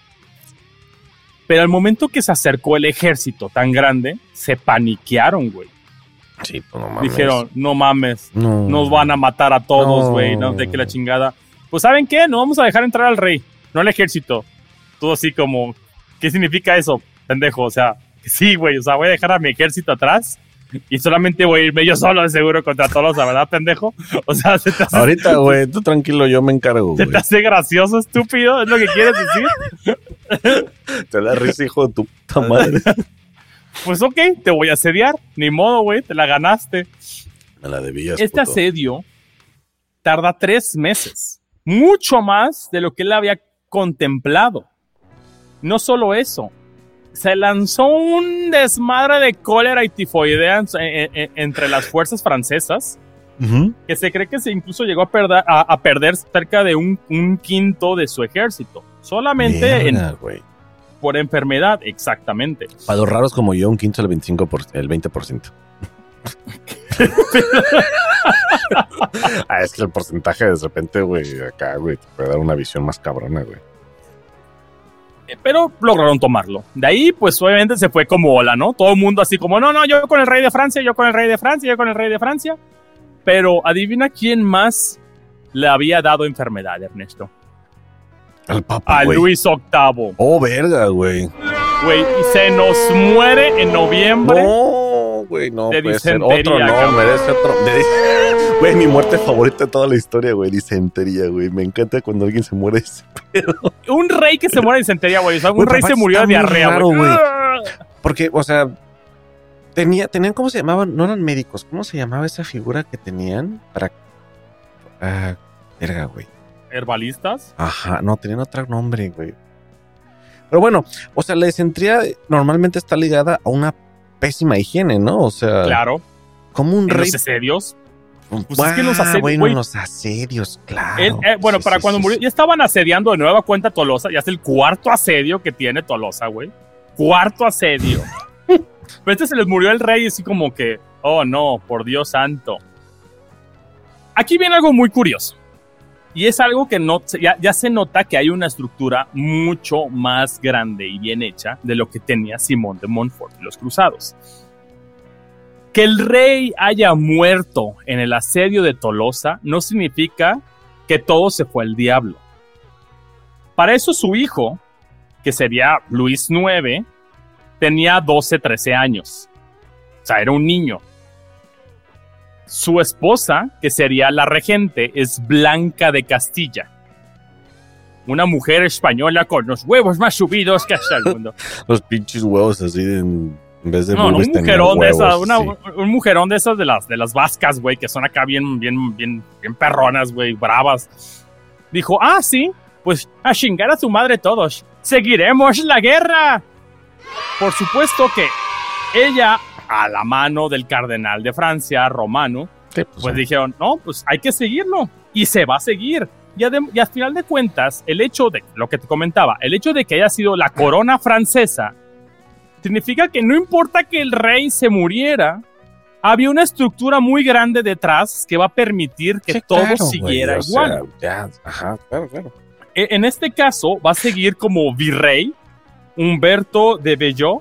Pero al momento que se acercó el ejército tan grande, se paniquearon, güey. Sí, pues no mames. Dijeron, no mames, nos van a matar a todos, güey, no sé qué la chingada. Pues, ¿saben qué? No vamos a dejar entrar al rey, no al ejército. Todo así como, ¿qué significa eso, pendejo? O sea, sí, güey, o sea, voy a dejar a mi ejército atrás y solamente voy a irme yo solo de seguro contra todos, la verdad, pendejo. O sea, se te hace... Ahorita, güey, tú tranquilo, yo me encargo, güey. ¿Se te hace gracioso, estúpido? ¿Es lo que quieres decir? Te da risa, hijo de tu puta madre. Pues ok, te voy a asediar. Ni modo, güey, te la ganaste. Me la debías, Este puto. asedio tarda 3 meses. Mucho más de lo que él había contemplado. No solo eso. Se lanzó un desmadre de cólera y tifoidea entre las fuerzas francesas, que se cree que incluso llegó a perder cerca de un quinto de su ejército. Solamente por enfermedad, exactamente. Para los raros como yo, un quinto el 20%. Es que el porcentaje de repente, güey, acá, güey, te puede dar una visión más cabrona, güey. Pero lograron tomarlo. De ahí, pues obviamente se fue como ola, ¿no? Todo el mundo así como, no, yo con el rey de Francia, yo con el rey de Francia, yo con el rey de Francia. Pero adivina quién más le había dado enfermedad, Ernesto. Al Papa, a Luis VIII. Oh, verga, güey. Güey, y se nos muere en noviembre. No, güey, no de puede ser otro, no, merece otro. Güey, mi muerte favorita de toda la historia, güey, disentería, güey. Me encanta cuando alguien se muere de ese pedo. Un rey que se muere de disentería, güey. O sea, un rey se murió de diarrea, güey. Porque, o sea, tenían, ¿cómo se llamaban? No eran médicos. ¿Cómo se llamaba esa figura que tenían para... verga, güey. ¿Herbalistas? Ajá, no, tenían otro nombre, güey. Pero bueno, o sea, la desentría normalmente está ligada a una pésima higiene, ¿no? O sea, claro. Como un rey. Los asedios. Pues es que los asedios. Bueno, los asedios, claro. Bueno, para cuando murió, ya estaban asediando de nueva cuenta Tolosa. Ya es el cuarto asedio que tiene Tolosa, güey. Cuarto asedio. Pero se les murió el rey, así como que, oh no, por Dios santo. Aquí viene algo muy curioso. Y es algo que ya se nota que hay una estructura mucho más grande y bien hecha de lo que tenía Simón de Montfort y los cruzados. Que el rey haya muerto en el asedio de Tolosa no significa que todo se fue al diablo. Para eso su hijo, que sería Luis IX, tenía 12, 13 años. O sea, era un niño. Su esposa, que sería la regente, es Blanca de Castilla. Una mujer española con los huevos más subidos que hasta el mundo. Los pinches huevos así en vez de un mujerón huevos, de esas, un mujerón de esas de las vascas, güey, que son acá bien perronas, güey, bravas. Dijo, sí, pues a chingar a su madre todos. Seguiremos la guerra. Por supuesto que ella, a la mano del cardenal de Francia, Romano, pues dijeron, no, pues hay que seguirlo. Y se va a seguir. Y al final de cuentas, el hecho de, lo que te comentaba, el hecho de que haya sido la corona francesa, significa que no importa que el rey se muriera, había una estructura muy grande detrás que va a permitir que todo siguiera igual. Claro. En este caso, va a seguir como virrey Humberto de Bellot.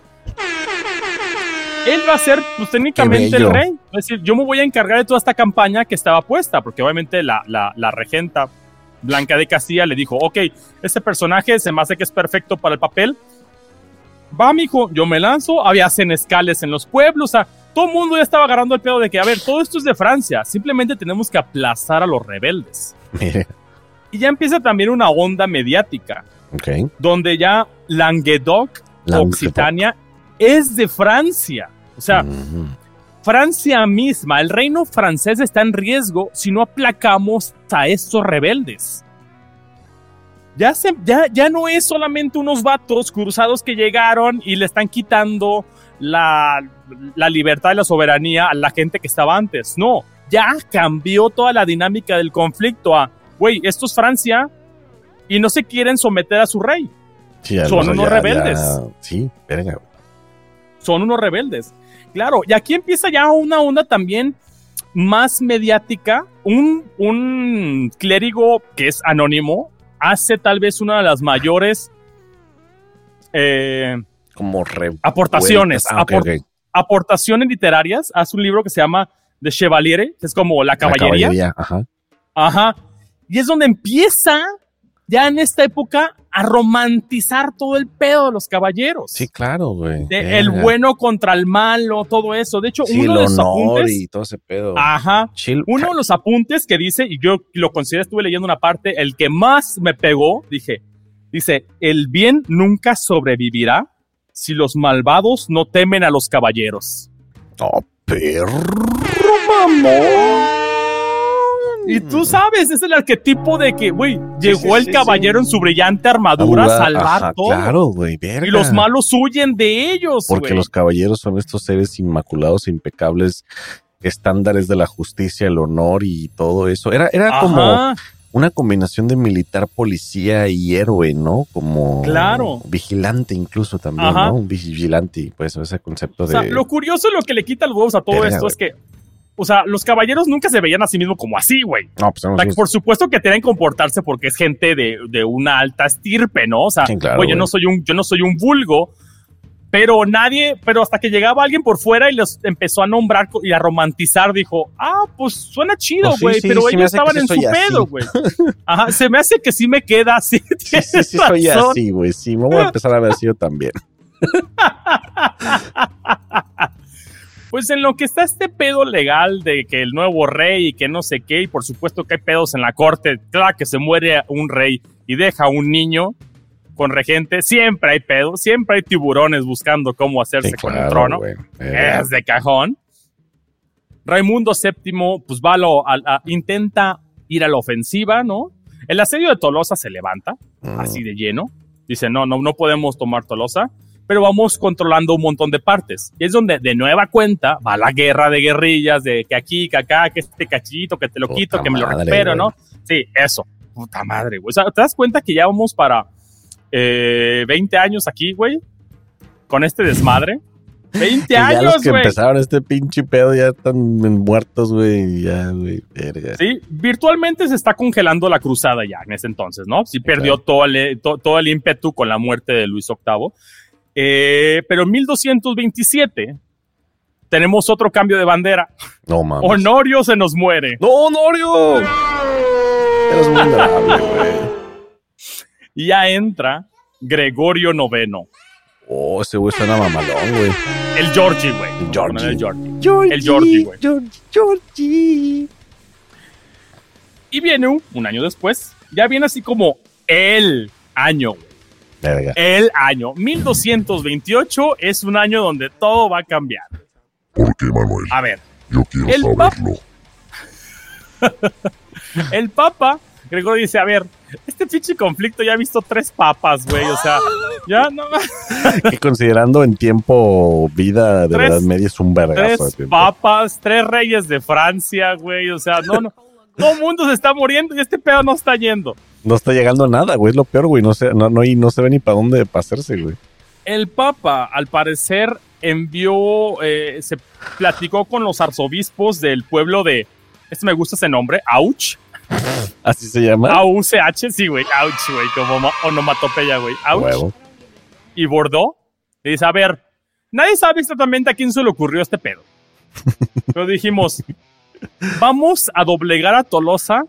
Él va a ser, pues, técnicamente el rey. Es decir, yo me voy a encargar de toda esta campaña que estaba puesta, porque obviamente la regenta Blanca de Castilla le dijo, ok, este personaje se me hace que es perfecto para el papel. Va, mijo, yo me lanzo. Había senescales en los pueblos, o sea, todo el mundo ya estaba agarrando el pedo de que, a ver, todo esto es de Francia, simplemente tenemos que aplazar a los rebeldes. Mire. Y ya empieza también una onda mediática, donde ya Languedoc, Occitania, es de Francia. O sea, Francia misma, el reino francés está en riesgo si no aplacamos a estos rebeldes. Ya no es solamente unos vatos cruzados que llegaron y le están quitando la libertad y la soberanía a la gente que estaba antes. No, ya cambió toda la dinámica del conflicto a, güey, esto es Francia y no se quieren someter a su rey. Sí, son unos rebeldes. Sí, verga. Son unos rebeldes. Claro, y aquí empieza ya una onda también más mediática. Un clérigo que es anónimo hace tal vez una de las mayores aportaciones. Aportaciones literarias. Hace un libro que se llama The Chevaliere, que es como la caballería. Ajá. Y es donde empieza ya en esta época a romantizar todo el pedo de los caballeros. Sí, claro, güey. El bueno contra el malo, todo eso. De hecho, sí, uno de los apuntes y todo ese pedo. Ajá. Uno de los apuntes que dice, y yo lo consideré, estuve leyendo una parte, el que más me pegó, dice, el bien nunca sobrevivirá si los malvados no temen a los caballeros. ¡Oh, perro, mamón! Y tú sabes, es el arquetipo de que, güey, llegó el caballero en su brillante armadura a salvar todo. Claro, güey, verga. Y los malos huyen de ellos, porque los caballeros son estos seres inmaculados, impecables, estándares de la justicia, el honor y todo eso. Era como una combinación de militar, policía y héroe, ¿no? Como vigilante incluso también, ¿no? Un vigilante, pues ese concepto de... O sea, lo curioso, lo que le quita los huevos a todo esto, güey, es que, o sea, los caballeros nunca se veían a sí mismos como así, güey. No, pues no, por supuesto que tienen que comportarse porque es gente de una alta estirpe, ¿no? O sea, sí, claro, güey, yo no soy un vulgo, pero hasta que llegaba alguien por fuera y los empezó a nombrar y a romantizar, dijo, pues suena chido, güey, pues pero ellos estaban en su pedo, güey. Ajá, se me hace que sí me queda así. Sí, soy así, güey, sí, me voy a empezar a ver así yo también. Pues en lo que está este pedo legal de que el nuevo rey y que no sé qué, y por supuesto que hay pedos en la corte, cada que se muere un rey y deja a un niño con regente, siempre hay pedos, siempre hay tiburones buscando cómo hacerse con el trono. Es de cajón. Raimundo VII pues intenta ir a la ofensiva, ¿no? El asedio de Tolosa se levanta, así de lleno. Dice, no podemos tomar Tolosa, pero vamos controlando un montón de partes. Y es donde de nueva cuenta va la guerra de guerrillas, de que aquí, que acá, que este cachito, que te lo quito, que me lo recupero, ¿no? Sí, eso. Puta madre, güey. O sea, ¿te das cuenta que ya vamos para 20 años aquí, güey? Con este desmadre. 20 años, güey. Ya los que empezaron este pinche pedo ya están muertos, güey. Ya, güey, verga. Sí, virtualmente se está congelando la cruzada ya en ese entonces, ¿no? Sí perdió todo el ímpetu con la muerte de Luis VIII. Pero en 1227 tenemos otro cambio de bandera. No mames. Honorio se nos muere. ¡No, Honorio! Eres muy grave, güey. Y ya entra Gregorio IX. Oh, ese güey suena mamalón, güey. El Georgie, güey. El Georgie. El Georgie, güey. Georgie. Y viene un año después. Ya viene así como el año, güey. Verga. El año 1228 es un año donde todo va a cambiar. ¿Por qué, Manuel? A ver. Yo quiero saberlo. El Papa Gregorio dice, a ver, este pinche conflicto ya ha visto 3 papas, güey, o sea, ya no. Que considerando en tiempo vida de la Edad Media es un vergazo. 3 papas, 3 reyes de Francia, güey, o sea, no. Todo el mundo se está muriendo y este pedo no está yendo. No está llegando a nada, güey, es lo peor, güey. No se ve ni para dónde pasarse, güey. El Papa, al parecer, se platicó con los arzobispos del pueblo de, me gusta ese nombre, Auch. ¿Así se llama? AUCH, sí, güey, Auch, güey, como onomatopeya, güey, Auch. Huevo. Y Bordeaux. Y dice, a ver, nadie sabe exactamente a quién se le ocurrió este pedo. Pero dijimos, vamos a doblegar a Tolosa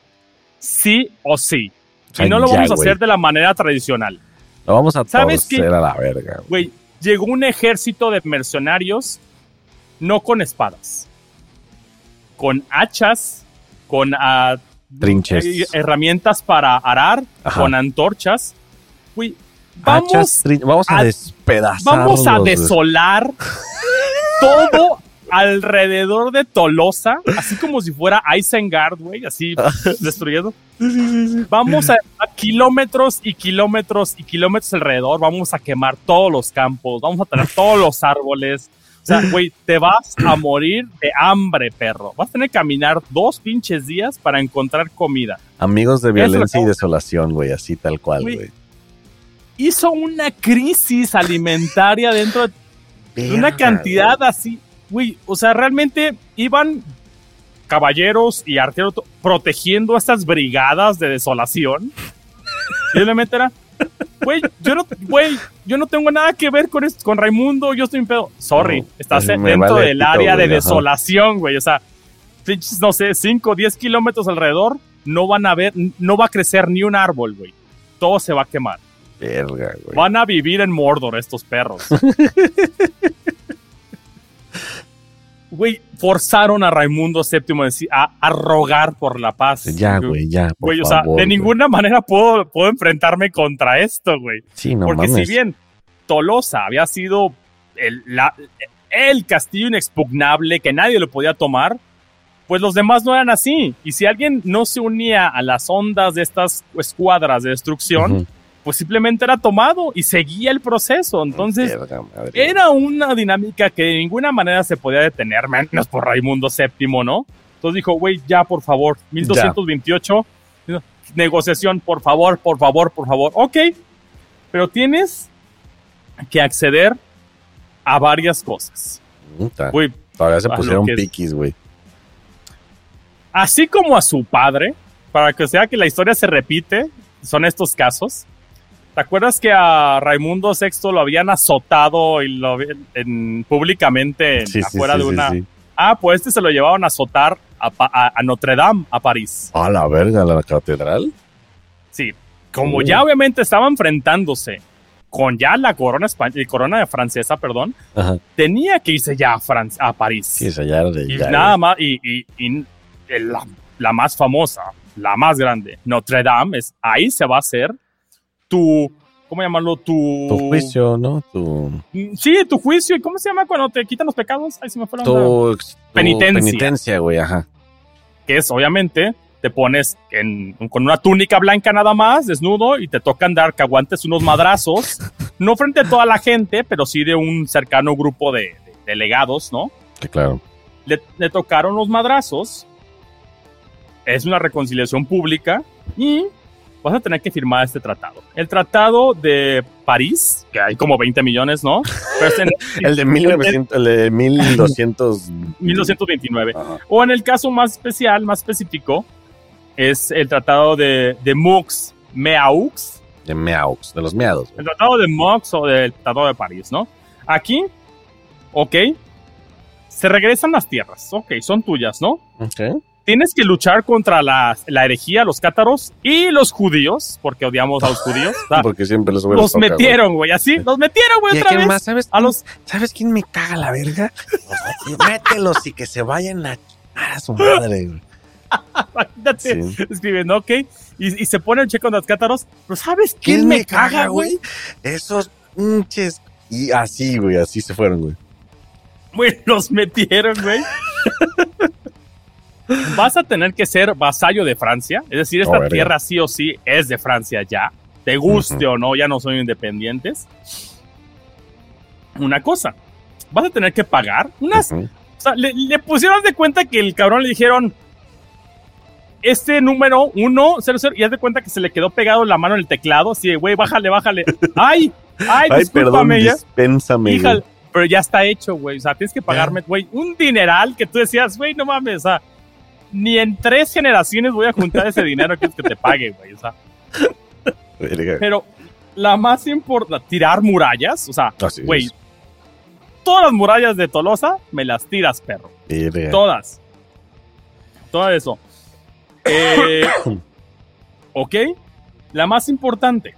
sí o sí. Y no lo vamos a hacer de la manera tradicional. Lo vamos a torcer a la verga. Güey, llegó un ejército de mercenarios, no con espadas, con hachas, con trinches, herramientas para arar, con antorchas. Güey, vamos a despedazar. Vamos a desolar todo alrededor de Tolosa, así como si fuera Isengard, güey, así destruyendo. Vamos a kilómetros y kilómetros y kilómetros alrededor, vamos a quemar todos los campos, vamos a talar todos los árboles. O sea, güey, te vas a morir de hambre, perro. Vas a tener que caminar 2 pinches días para encontrar comida. Amigos de violencia y desolación, güey, así tal cual, güey. Hizo una crisis alimentaria dentro de una cantidad así. Güey, o sea, realmente iban caballeros y arqueros protegiendo a estas brigadas de desolación. Y obviamente era, güey, yo no tengo nada que ver con Raimundo, yo estoy en pedo. Sorry, estás dentro del área de desolación, güey. O sea, no sé, 5 o 10 kilómetros alrededor, no va a crecer ni un árbol, güey. Todo se va a quemar. Verga, güey. Van a vivir en Mordor estos perros. Güey, forzaron a Raimundo VII a rogar por la paz. Ya, güey, ya. Güey, o sea, de ninguna manera puedo enfrentarme contra esto, güey. Sí, no porque mames. Si bien Tolosa había sido el castillo inexpugnable que nadie lo podía tomar, pues los demás no eran así. Y si alguien no se unía a las ondas de estas escuadras de destrucción, pues simplemente era tomado y seguía el proceso. Entonces, era una dinámica que de ninguna manera se podía detener, menos por Raimundo VII, ¿no? Entonces dijo, güey, ya, por favor, 1228, negociación, por favor. Ok, pero tienes que acceder a varias cosas. Güey, todavía se pusieron piquis, güey. Así como a su padre, para que sea que la historia se repite, son estos casos. ¿Te acuerdas que a Raimundo VI lo habían azotado y públicamente afuera de una... Sí. Ah, pues se lo llevaron a azotar a Notre Dame, a París. ¿A la verga, la catedral? Sí, como ya obviamente estaba enfrentándose con ya la corona francesa, perdón, tenía que irse ya a París. Sí, esa ya era de y nada más, la más famosa, la más grande, Notre Dame, ahí se va a hacer ¿cómo llamarlo? Tu juicio, ¿no? Sí, tu juicio. ¿Y cómo se llama cuando te quitan los pecados? Ahí se me fue la onda. Penitencia, güey, ajá. Que es, obviamente, te pones con una túnica blanca nada más, desnudo, y te tocan dar que aguantes unos madrazos, no frente a toda la gente, pero sí de un cercano grupo de delegados, ¿no? Sí, claro. Le tocaron los madrazos, es una reconciliación pública, y vas a tener que firmar este tratado. El Tratado de París, que hay como 20 millones, ¿no? Pero el de 1229. Ajá. O en el caso más especial, más específico, es el Tratado de Meaux. De Meaux, de los meados. El Tratado de Meaux o del Tratado de París, ¿no? Aquí, ok, se regresan las tierras, ok, son tuyas, ¿no? Ok. Tienes que luchar contra la herejía, los cátaros y los judíos, porque odiamos a los judíos. Porque siempre los metieron, güey, así. Los metieron, güey, otra vez. Más? ¿Sabes quién me caga la verga? Mételos y que se vayan a su madre, güey. Sí. Escribiendo, ok. Y se pone el cheque con los cátaros. Pero ¿sabes quién me caga, güey? Esos hinches. Y así, güey, así se fueron, güey. Güey, los metieron, güey. Vas a tener que ser vasallo de Francia. Es decir, esta tierra sí o sí es de Francia ya. Te guste o no, ya no son independientes. Una cosa, vas a tener que pagar unas... O sea, le pusieron de cuenta que el cabrón le dijeron este número 100 y haz de cuenta que se le quedó pegado la mano en el teclado. Así, güey, bájale. Ay, discúlpame. Perdón, dispénsame. Híjale, pero ya está hecho, güey. O sea, tienes que pagarme, güey, un dineral que tú decías, güey, no mames, o sea, ni en 3 generaciones voy a juntar ese dinero que es que te pague, güey, o sea. Pero la más importante, tirar murallas, o sea, güey, todas las murallas de Tolosa me las tiras, perro. Todas. Todo eso. Ok, la más importante.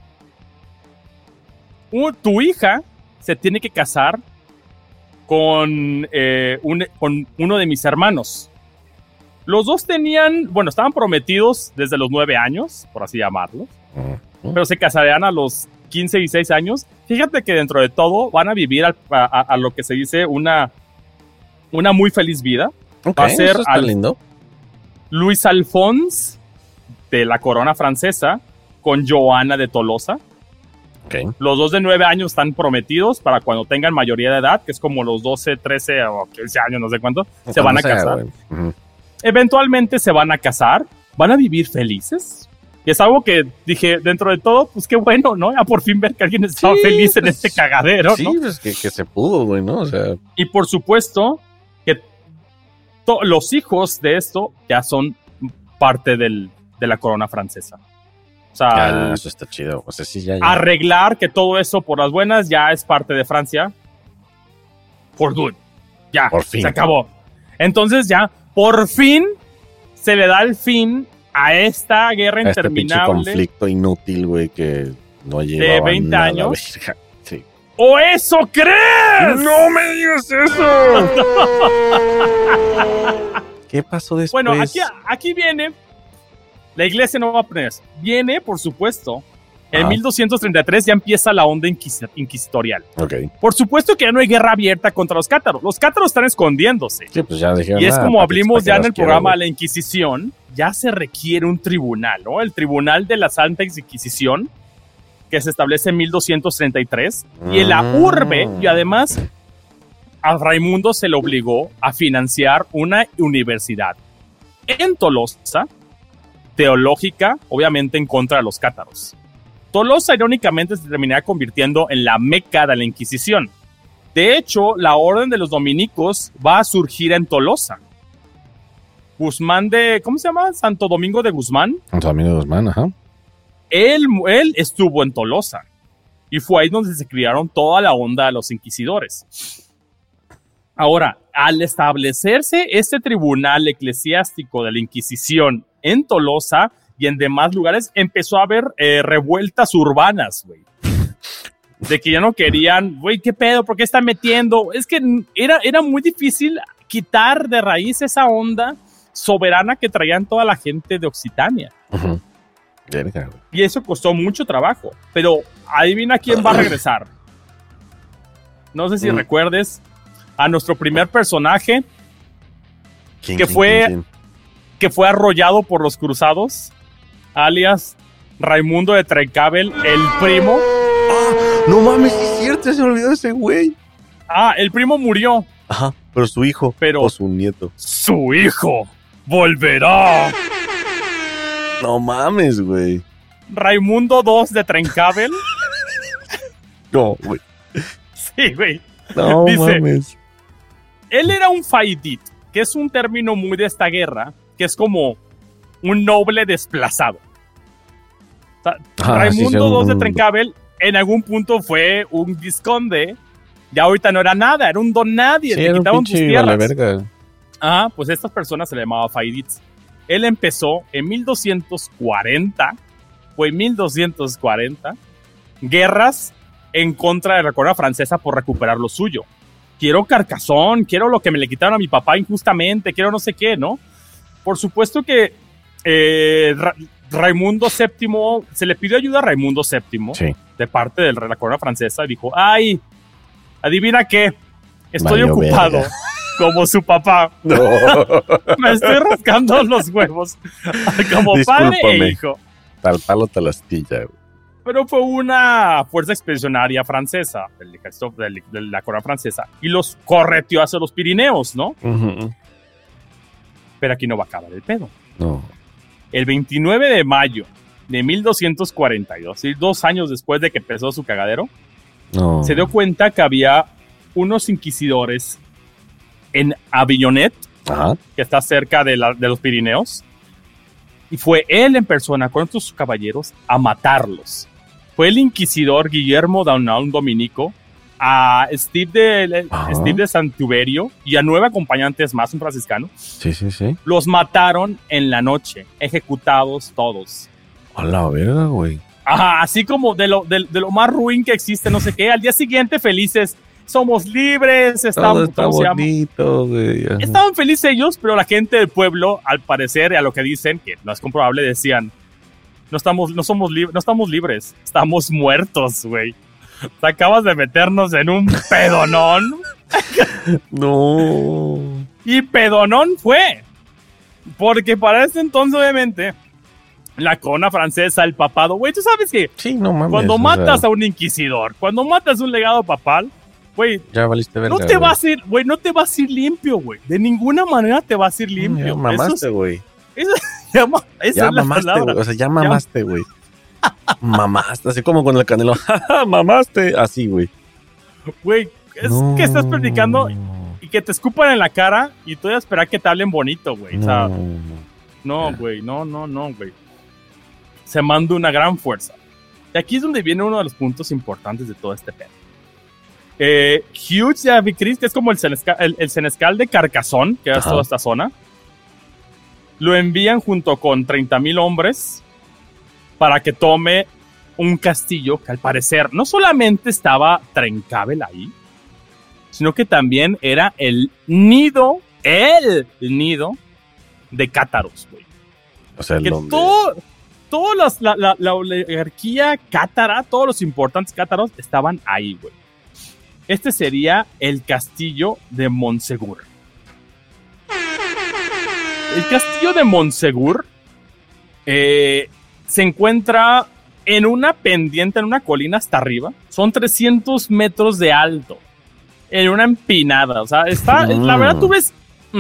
Tu hija se tiene que casar con uno de mis hermanos. Los dos estaban prometidos desde los 9 años, por así llamarlo, pero se casarían a los 15 y 16 años. Fíjate que dentro de todo van a vivir a lo que se dice una muy feliz vida. Va a ser lindo. Luis Alphonse de la corona francesa con Joana de Tolosa. Okay. Los dos de 9 años están prometidos para cuando tengan mayoría de edad, que es como los 12, 13 o 15 años, no sé cuánto, se van a casar. Eventualmente se van a casar, van a vivir felices. Y es algo que dije, dentro de todo, pues qué bueno, ¿no? A por fin ver que alguien estaba feliz en este cagadero, ¿no? Sí, pues que se pudo, güey, ¿no? O sea... Y por supuesto que los hijos de esto ya son parte de la corona francesa. O sea, eso está chido. O sea, sí, ya. Arreglar que todo eso por las buenas ya es parte de Francia. For good. Ya, por fin. Se acabó. Entonces ya, por fin, se le da el fin a esta guerra interminable. Este conflicto inútil, güey, que no lleva de 20 nada, años. Sí. ¡O eso crees! ¡No me digas eso! ¿Qué pasó después? Bueno, aquí viene... La iglesia no va a poner eso. Viene, por supuesto, en 1233 ya empieza la onda inquisitorial. Okay. Por supuesto que ya no hay guerra abierta contra los cátaros. Los cátaros están escondiéndose. Sí, pues ya dijeron. Y es como hablamos ya en el programa de la Inquisición, ya se requiere un tribunal, ¿no? El Tribunal de la Santa Inquisición, que se establece en 1233. Y en la urbe, y además a Raimundo se le obligó a financiar una universidad en Tolosa, teológica, obviamente en contra de los cátaros. Tolosa, irónicamente, se terminaría convirtiendo en la meca de la Inquisición. De hecho, la orden de los dominicos va a surgir en Tolosa. ¿Cómo se llama? Santo Domingo de Guzmán. Santo Domingo de Guzmán, ajá. Él estuvo en Tolosa. Y fue ahí donde se criaron toda la onda de los inquisidores. Ahora, al establecerse este tribunal eclesiástico de la Inquisición en Tolosa y en demás lugares, empezó a haber revueltas urbanas, güey. De que ya no querían, güey, ¿qué pedo? ¿Por qué están metiendo? Es que era muy difícil quitar de raíz esa onda soberana que traían toda la gente de Occitania. Uh-huh. Y eso costó mucho trabajo. Pero adivina quién va a regresar. No sé si recuerdes a nuestro primer personaje, ¿Quién? que fue arrollado por los cruzados, alias Raimundo de Trencabel, el primo. No mames, es cierto, se me olvidó ese güey. El primo murió. Ajá, pero su hijo o su nieto. Su hijo volverá. No mames, güey. Raimundo II de Trencabel. No, güey. Sí, güey. No mames. Él era un faidit, que es un término muy de esta guerra, que es como un noble desplazado. O sea, Raimundo II de Trencabel en algún punto fue un vizconde, ya ahorita no era nada, era un don nadie, sí, te quitaban tus tierras. Vale verga. Pues estas personas se le llamaba faidits. Él empezó en 1240, fue en 1240, guerras en contra de la corona francesa por recuperar lo suyo. Quiero Carcassonne, quiero lo que me le quitaron a mi papá injustamente, quiero no sé qué, ¿no? Por supuesto que Raimundo VII, se le pidió ayuda a Raimundo VII, sí, de parte de la corona francesa, y dijo, ay, adivina qué, estoy ocupado, verga, como su papá. No. Me estoy rascando los huevos, como padre e hijo. Tal palo, tal astilla, güey. Pero fue una fuerza expedicionaria francesa, del ejército de la corona francesa, y los correteó hacia los Pirineos, ¿no? Uh-huh. Pero aquí no va a acabar el pedo. No. El 29 de mayo de 1242, y 2 años después de que empezó su cagadero, no, se dio cuenta que había unos inquisidores en Avignonet, ajá, que está cerca de los Pirineos, y fue él en persona con sus caballeros a matarlos. Fue el inquisidor Guillermo Daunau, un dominico, a Steve de Santuberio y a 9 acompañantes más, un franciscano. Sí, sí, sí. Los mataron en la noche, ejecutados todos. A la verga, güey. Ajá, así como de lo más ruin que existe, no sé qué. Al día siguiente, felices. Somos libres, estamos... Todo está bonito, güey. Estaban felices ellos, pero la gente del pueblo, al parecer, a lo que dicen, que no es comprobable, decían, no estamos libres, estamos muertos, güey. Te acabas de meternos en un pedonón. No. Y pedonón fue. Porque para ese entonces, obviamente, la corona francesa, el papado, güey, tú sabes que sí, no mames, cuando matas a un inquisidor, cuando matas un legado papal, güey, ya valiste verga, no te vas a ir, güey, no te vas a ir limpio, güey. De ninguna manera te vas a ir limpio. Ya mamaste, güey. Ya mamaste, güey. O sea, ya mamaste, güey. Mamaste, así como con el Canelo. Mamaste, así, güey. Güey, es que estás platicando y que te escupan en la cara y tú vas a esperar que te hablen bonito, güey. O sea, no, güey, no, güey. Se manda una gran fuerza. Y aquí es donde viene uno de los puntos importantes de todo este pedo. Hughes de Avicris, que es como el senescal de Carcassonne, que es toda esta zona, lo envían junto con 30,000 hombres para que tome un castillo que al parecer no solamente estaba Trencabel ahí, sino que también era el nido de cátaros, güey. O sea, que la oligarquía cátara, todos los importantes cátaros estaban ahí, güey. Este sería el castillo de Montsegur. El castillo de Montsegur se encuentra en una pendiente, en una colina hasta arriba. Son 300 metros de alto. En una empinada. O sea, está... La verdad, tú ves...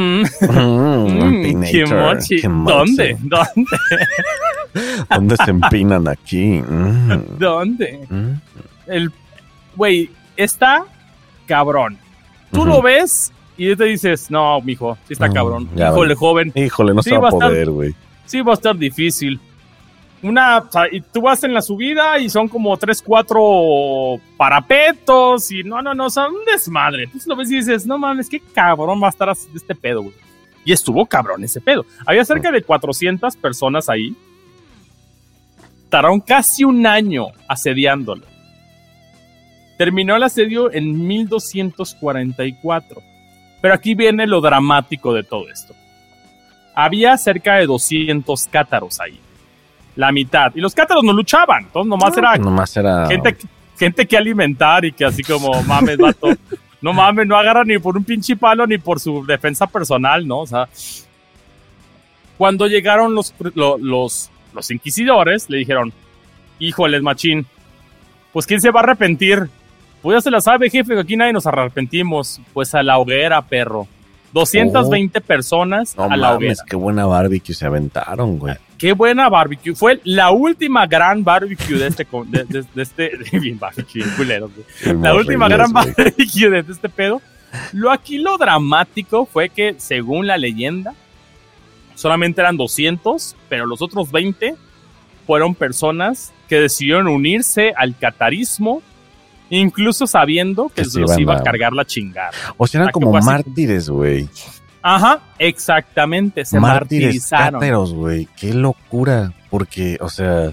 qué mochi. ¿Dónde? ¿Dónde se empinan aquí? ¿Dónde? Güey, está cabrón. Tú lo ves y te dices, no, mijo, sí está cabrón. Híjole, joven. Híjole, no se va a poder, güey. Sí va a estar difícil. Y tú vas en la subida y son como 3, 4 parapetos y no, o sea, un desmadre. Entonces lo ves y dices, no mames, qué cabrón va a estar este pedo, güey. Y estuvo cabrón ese pedo. Había cerca de 400 personas ahí. Tardaron casi un año asediándolo. Terminó el asedio en 1244. Pero aquí viene lo dramático de todo esto. Había cerca de 200 cátaros ahí. La mitad. Y los cátaros no luchaban. Entonces nomás era gente que alimentar y que así como, mames, vato. No mames, no agarra ni por un pinche palo ni por su defensa personal, ¿no? O sea. Cuando llegaron los inquisidores, le dijeron, híjoles, machín, pues ¿quién se va a arrepentir? Pues ya se la sabe, jefe, que aquí nadie nos arrepentimos. Pues a la hoguera, perro. 220 personas a la hoguera. Qué buena barbecue se aventaron, güey. Qué buena barbecue. Fue la última gran barbecue de este... bien barbecue, culero, güey. La última gran barbecue de este pedo. Lo dramático fue que, según la leyenda, solamente eran 200, pero los otros 20 fueron personas que decidieron unirse al catarismo, incluso sabiendo que se los iba a cargar la chingada. O sea, eran como mártires, güey. Ajá, exactamente, se martirizaron. Cátaros, güey, qué locura, porque, o sea,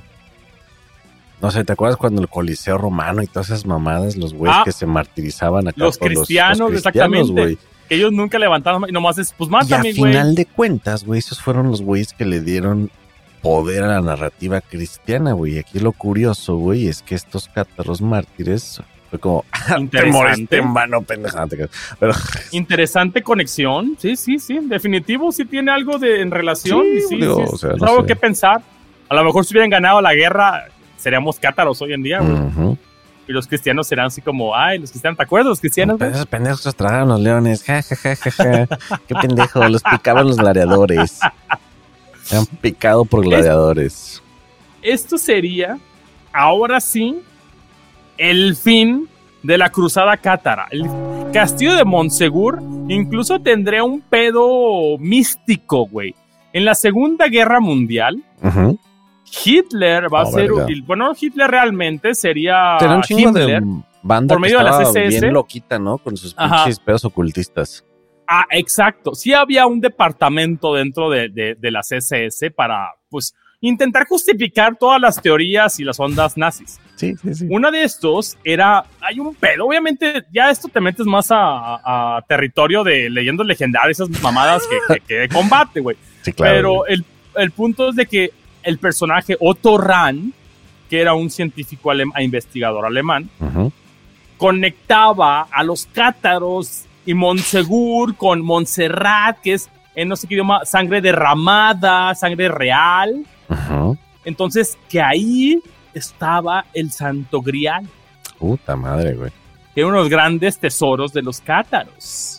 no sé, ¿te acuerdas cuando el Coliseo Romano y todas esas mamadas, los güeyes que se martirizaban acá? Los cristianos, exactamente, güey. Que ellos nunca levantaron y nomás es, pues mátame, güey. Y al final de cuentas, güey, esos fueron los güeyes que le dieron poder a la narrativa cristiana, güey. Aquí lo curioso, güey, es que estos cátaros mártires fue como, te moriste en vano, pendeja. Pero interesante conexión, sí, definitivo, sí tiene algo en relación. Sí, o sea, es algo que pensar. A lo mejor si hubieran ganado la guerra, seríamos cátaros hoy en día, güey. Uh-huh. Y los cristianos serán así como, los cristianos, ¿te acuerdas? Los cristianos, güey. Esos pendejos los tragaron los leones, ja. Qué pendejo, los picaban los gladiadores. Se han picado por gladiadores. Esto sería, ahora sí, el fin de la cruzada cátara. El castillo de Montsegur incluso tendría un pedo místico, güey. En la Segunda Guerra Mundial, uh-huh, Hitler va a ser... Bueno, Hitler realmente sería un chingo Himmler, de banda por medio de la CSS. Bien loquita, ¿no? Con sus pinches pedos ocultistas. Exacto. Sí había un departamento dentro de la CSS para, pues, intentar justificar todas las teorías y las ondas nazis. Sí. Una de estos hay un pedo, obviamente, ya esto te metes más a territorio de leyendas legendarias, esas mamadas que de combate, güey. Sí, claro. Pero el punto es de que el personaje Otto Rahn, que era un científico investigador alemán, uh-huh, conectaba a los cátaros y Montsegur con Montserrat, que es en no sé qué idioma, sangre derramada, sangre real. Uh-huh. Entonces, que ahí estaba el Santo Grial. Puta madre, güey. Que era uno de los grandes tesoros de los cátaros.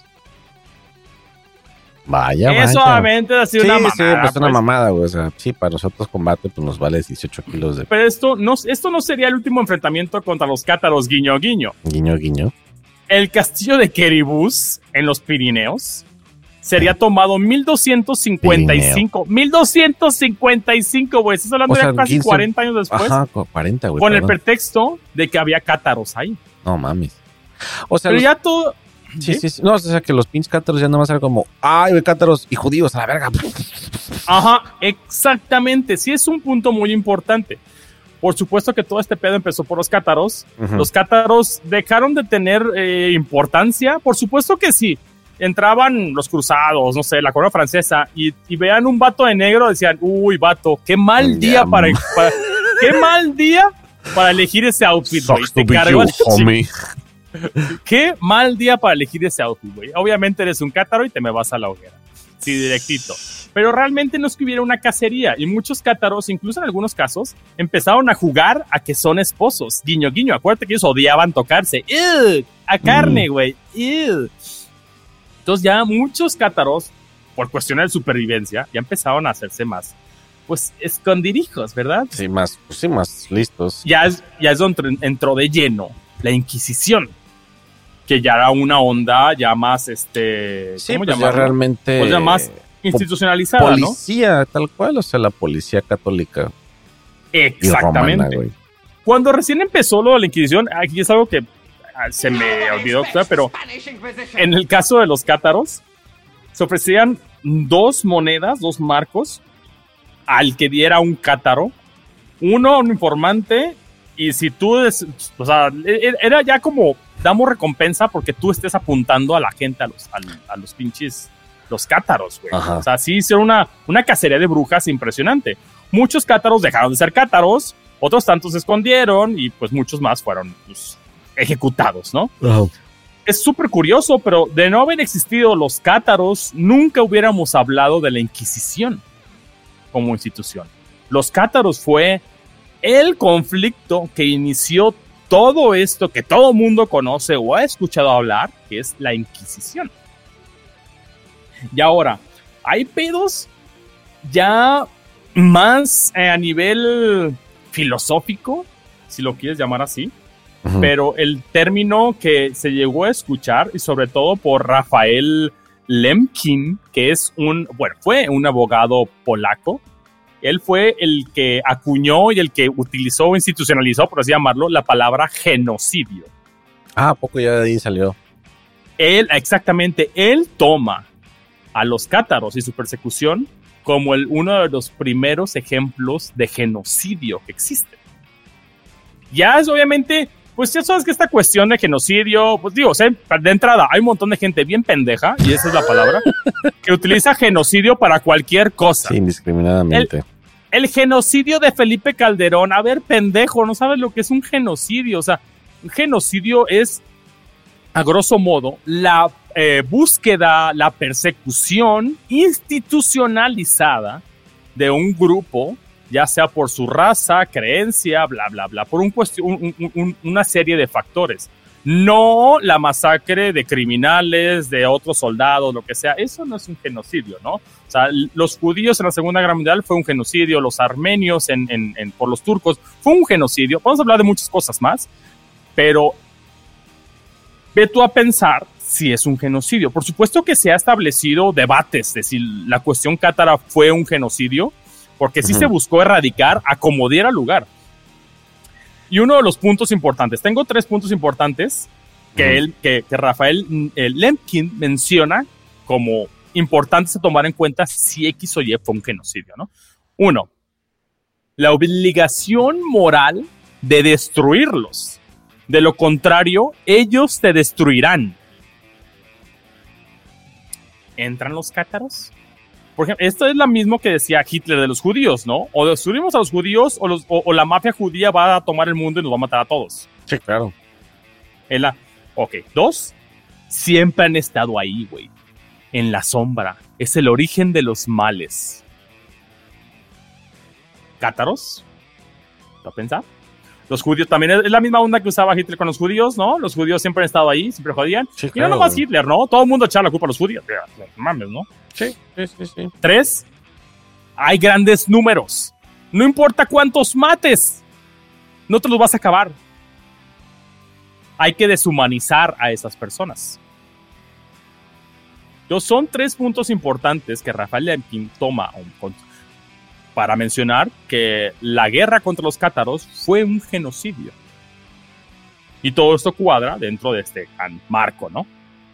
Vaya. Eso obviamente ha sido una mamada. Sí, pues una mamada, güey. O sea, sí, para nosotros combate pues nos vale 18 kilos de... Pero esto no sería el último enfrentamiento contra los cátaros, guiño, guiño. Guiño, guiño. El castillo de Queribus, en los Pirineos, sería tomado 1255. 1255, güey. Estás hablando de casi 40 años después. Ajá, 40, güey. Con el pretexto de que había cátaros ahí. No mames. O sea, pero ya todo... Sí. No, o sea, que los pinches cátaros ya nomás eran como, güey, cátaros y judíos a la verga. Ajá, exactamente. Sí, es un punto muy importante. Por supuesto que todo este pedo empezó por los cátaros. Uh-huh. Los cátaros dejaron de tener importancia. Por supuesto que sí. Entraban los cruzados, no sé, la corona francesa, y vean un vato de negro, decían, uy, vato, qué mal día qué mal día para elegir ese outfit, güey. Qué mal día para elegir ese outfit, güey. Obviamente eres un cátaro y te me vas a la hoguera. Sí, directito. Pero realmente no es que hubiera una cacería. Y muchos cátaros, incluso en algunos casos, empezaron a jugar a que son esposos. Guiño, guiño. Acuérdate que ellos odiaban tocarse. ¡Ew! A carne, güey. ¡Ew! Entonces ya muchos cátaros, por cuestiones de supervivencia, ya empezaron a hacerse más, pues, escondirijos, ¿verdad? Sí, más listos. Ya es donde entró de lleno la Inquisición, que ya era una onda ya más, sí, ¿cómo pues ya realmente... Pues ya más institucionalizada, policía, ¿no? Tal cual, o sea, la policía católica. Exactamente. Y romana, güey. Cuando recién empezó lo de la Inquisición, aquí es algo que se me olvidó, pero en el caso de los cátaros, se ofrecían 2 monedas, 2 marcos, al que diera un cátaro, uno un informante, y si tú, o sea, era ya como, damos recompensa porque tú estés apuntando a la gente, a los pinches, los cátaros, güey. O sea, sí hicieron una cacería de brujas impresionante. Muchos cátaros dejaron de ser cátaros, otros tantos se escondieron, y pues muchos más fueron, pues, ejecutados, ¿no? Wow. Es súper curioso, pero de no haber existido los cátaros, nunca hubiéramos hablado de la Inquisición. como institución. Los cátaros fue el conflicto que inició todo esto que todo mundo conoce o ha escuchado hablar, que es la Inquisición. Y ahora, hay pedos ya más a nivel filosófico, si lo quieres llamar así, pero el término que se llegó a escuchar, y sobre todo por Rafael Lemkin, que es fue un abogado polaco. Él fue el que acuñó y el que utilizó o institucionalizó, por así llamarlo, la palabra genocidio. ¿A poco ya de ahí salió? Exactamente, él toma a los cátaros y su persecución como uno de los primeros ejemplos de genocidio que existe. Ya es obviamente, pues ya sabes que esta cuestión de genocidio, pues digo, de entrada hay un montón de gente bien pendeja, y esa es la palabra, que utiliza genocidio para cualquier cosa. Sí, indiscriminadamente. El genocidio de Felipe Calderón, a ver, pendejo, no sabes lo que es un genocidio. O sea, un genocidio es, a grosso modo, la búsqueda, la persecución institucionalizada de un grupo, ya sea por su raza, creencia, bla, bla, bla, por una serie de factores. No la masacre de criminales, de otros soldados, lo que sea. Eso no es un genocidio, ¿no? O sea, los judíos en la Segunda Guerra Mundial fue un genocidio, los armenios por los turcos fue un genocidio. Podemos hablar de muchas cosas más, pero ve tú a pensar si es un genocidio. Por supuesto que se ha establecido debates de si la cuestión cátara fue un genocidio, porque sí se buscó erradicar a como diera lugar. Y uno de los puntos importantes, tengo 3 puntos importantes que Rafael Lemkin menciona como importantes a tomar en cuenta si X o Y fue un genocidio, ¿no? 1, la obligación moral de destruirlos. De lo contrario, ellos te destruirán. ¿Entran los cátaros? Por ejemplo, esto es lo mismo que decía Hitler de los judíos, ¿no? O destruimos a los judíos o la mafia judía va a tomar el mundo y nos va a matar a todos. Sí, claro. Ok, 2, siempre han estado ahí, güey. En la sombra. Es el origen de los males. ¿Cátaros? ¿Lo a pensar? Los judíos también es la misma onda que usaba Hitler con los judíos, ¿no? Los judíos siempre han estado ahí, siempre jodían. Sí, claro, y no nomás Hitler, ¿no? Todo el mundo echaba la culpa a los judíos. Mames, ¿no? Sí. 3, hay grandes números. No importa cuántos mates, no te los vas a acabar. Hay que deshumanizar a esas personas. Entonces, son 3 puntos importantes que Rafael Lemkin toma para mencionar que la guerra contra los cátaros fue un genocidio. Y todo esto cuadra dentro de este marco, ¿no?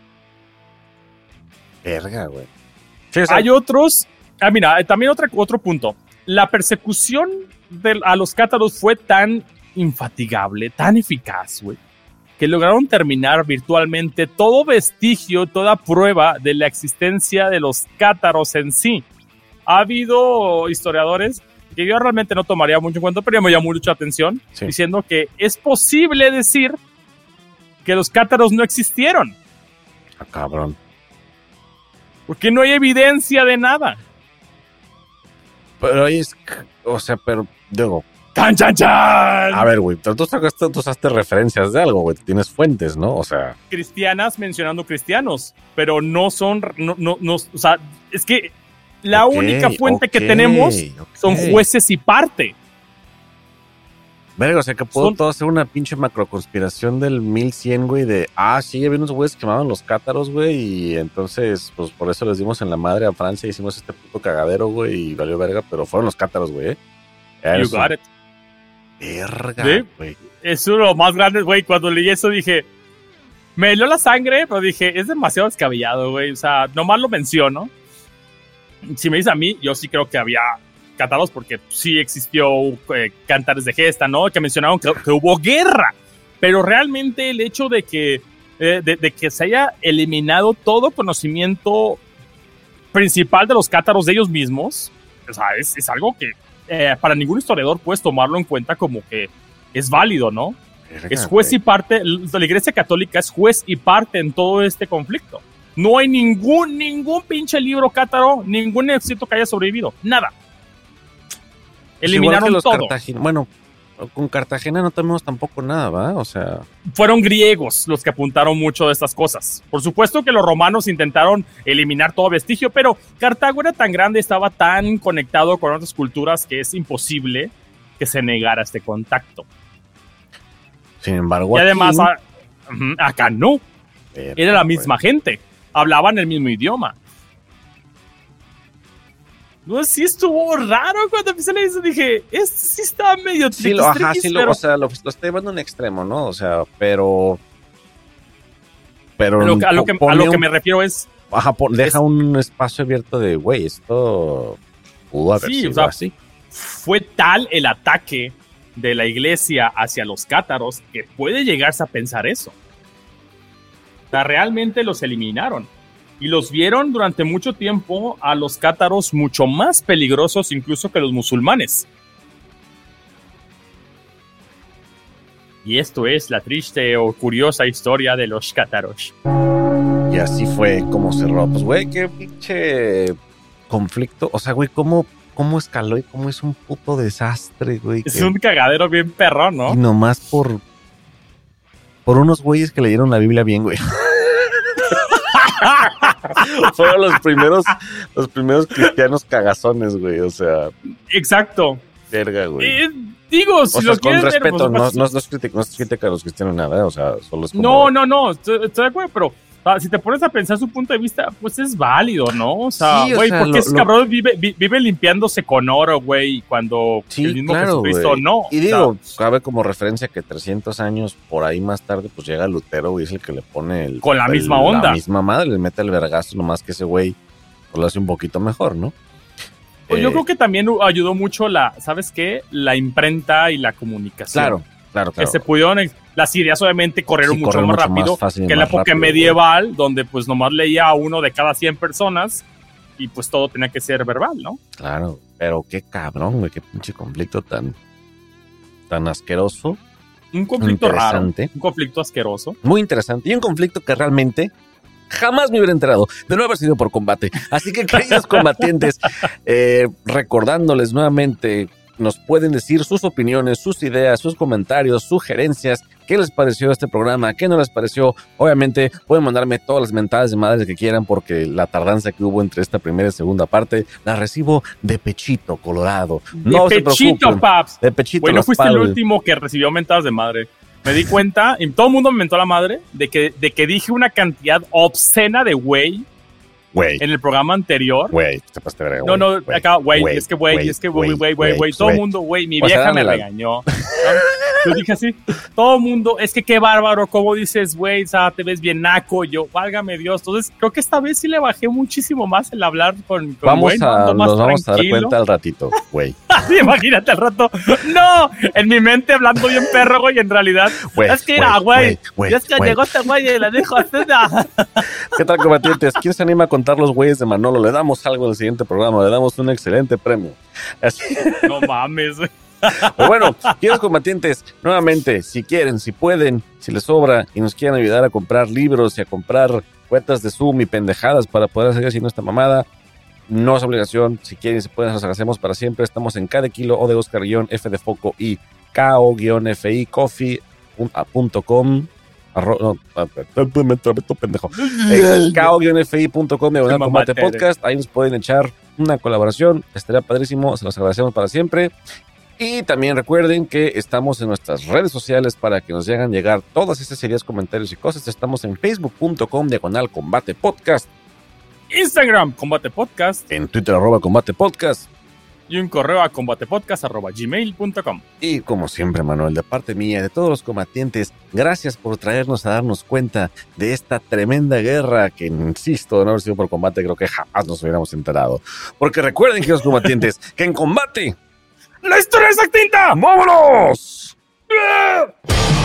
Verga, güey. Sí, hay otros... mira, también otro punto. La persecución a los cátaros fue tan infatigable, tan eficaz, güey, que lograron terminar virtualmente todo vestigio, toda prueba de la existencia de los cátaros en sí. Ha habido historiadores que yo realmente no tomaría mucho en cuenta, pero ya me llamó mucha atención, diciendo que es posible decir que los cátaros no existieron. Ah, cabrón. Porque no hay evidencia de nada. Pero ahí es... O sea, pero... Digo... ¡Chan, chan, chan! A ver, güey, tú usaste referencias de algo, güey. Tienes fuentes, ¿no? O sea... Cristianas mencionando cristianos, pero no son... No, o sea, es que... La única fuente que tenemos son jueces y parte. Verga, o sea que puedo todo hacer una pinche macroconspiración del 1100, güey, sí, había unos güeyes que llamaban los cátaros, güey, y entonces, pues por eso les dimos en la madre a Francia, hicimos este puto cagadero, güey, y valió verga, pero fueron los cátaros, güey, You got it. Verga, güey. ¿Sí? Es uno de los más grandes, güey, cuando leí eso dije, me heló la sangre, pero dije, es demasiado descabellado, güey, o sea, nomás lo menciono. Si me dices a mí, yo sí creo que había cátaros porque sí existió cantares de gesta, ¿no? Que mencionaron que hubo guerra, pero realmente el hecho de que se haya eliminado todo conocimiento principal de los cátaros de ellos mismos, o sea, es algo que para ningún historiador puedes tomarlo en cuenta como que es válido, ¿no? Es juez y parte, la Iglesia Católica es juez y parte en todo este conflicto. No hay ningún pinche libro cátaro, ningún éxito que haya sobrevivido. Nada. Eliminaron todo. Bueno, con Cartagena no tenemos tampoco nada, ¿va? O sea... Fueron griegos los que apuntaron mucho de estas cosas. Por supuesto que los romanos intentaron eliminar todo vestigio, pero Cartago era tan grande, estaba tan conectado con otras culturas que es imposible que se negara este contacto. Sin embargo, y además, acá no. Era la misma gente. Hablaban el mismo idioma. No, sí estuvo raro cuando empecé a leer eso. Dije, esto sí está medio tricky. O sea, lo estoy llevando a un extremo, ¿no? O sea, pero a lo que me refiero es... deja un espacio abierto de, güey, esto pudo haber sido así. Fue tal el ataque de la iglesia hacia los cátaros que puede llegarse a pensar eso. O sea, realmente los eliminaron. Y los vieron durante mucho tiempo a los cátaros mucho más peligrosos incluso que los musulmanes. Y esto es la triste o curiosa historia de los cátaros. Y así fue como cerró. Pues, güey, qué pinche conflicto. O sea, güey, ¿cómo escaló y cómo es un puto desastre, güey? Es un cagadero bien perrón, ¿no? Y nomás por unos güeyes que leyeron la Biblia bien, güey. Fueron los primeros cristianos cagazones, güey, o sea. Exacto. Verga, güey. Digo, si lo quieres con respeto, ver, no es crítica a los cristianos nada, o sea, solo es como... No, estoy de acuerdo, pero si te pones a pensar su punto de vista, pues es válido, ¿no? O sea, güey, porque ese cabrón vive limpiándose con oro, güey, cuando el mismo Jesucristo no. Y digo, cabe como referencia que 300 años por ahí más tarde, pues llega Lutero, güey, es el que le pone con la misma onda. La misma madre, le mete el vergazo, nomás que ese güey pues, lo hace un poquito mejor, ¿no? Pues yo creo que también ayudó mucho ¿sabes qué? La imprenta y la comunicación. Claro. Que se pudieron, las ideas obviamente corrieron mucho más rápido que en la época medieval, donde pues nomás leía a uno de cada 100 personas y pues todo tenía que ser verbal, ¿no? Claro, pero qué cabrón, güey, qué pinche conflicto tan asqueroso. Un conflicto raro, un conflicto asqueroso. Muy interesante, y un conflicto que realmente... jamás me hubiera enterado de no haber sido por combate. Así que, queridos combatientes, recordándoles nuevamente, nos pueden decir sus opiniones, sus ideas, sus comentarios, sugerencias, qué les pareció este programa, qué no les pareció. Obviamente, pueden mandarme todas las mentadas de madres que quieran, porque la tardanza que hubo entre esta primera y segunda parte, la recibo de pechito, Colorado. No se preocupen. Paps. De pechito, bueno, fuiste el último que recibió mentadas de madre. Me di cuenta, y todo el mundo me mentó la madre, de que dije una cantidad obscena de güey en el programa anterior. Güey, te pasaste de verga. No, acá, güey, es que güey. Todo el mundo, güey, mi vieja me regañó. Yo dije así, todo el mundo, es que qué bárbaro, ¿cómo dices, güey? O sea, te ves bien naco, yo, válgame Dios. Entonces, creo que esta vez sí le bajé muchísimo más el hablar con nos vamos a dar cuenta al ratito, güey. Imagínate al rato. No, en mi mente hablando bien perro, güey, en realidad. Es que era, güey. Es que llegó este güey y le dijo así. ¿Qué tal, combatientes? ¿Quién se anima a contar los güeyes de Manolo? Le damos algo en el siguiente programa, le damos un excelente premio. Así. No mames, güey. Pero bueno, queridos combatientes, nuevamente, si quieren, si pueden, si les sobra y nos quieren ayudar a comprar libros y a comprar cuentas de Zoom y pendejadas para poder seguir haciendo esta mamada, no es obligación. Si quieren, si pueden, nos agradecemos para siempre. Estamos en K de Kilo, O de Oscar, F de Foco y KO-FI, coffee.com. Me trabé todo pendejo. KO-FI.com de Combate Podcast. Ahí nos pueden echar una colaboración. Estaría padrísimo. Se los agradecemos para siempre. Y también recuerden que estamos en nuestras redes sociales para que nos hagan llegar todas estas ideas, comentarios y cosas. Estamos en facebook.com/Combate Podcast. Instagram, Combate Podcast. En Twitter, @Combate Podcast. Y un correo a combatepodcast@gmail.com. Y como siempre, Manuel, de parte mía, de todos los combatientes, gracias por traernos a darnos cuenta de esta tremenda guerra que, insisto, de no haber sido por combate, creo que jamás nos hubiéramos enterado. Porque recuerden, queridos combatientes, que en combate... ¡la historia es extinta! ¡Vámonos!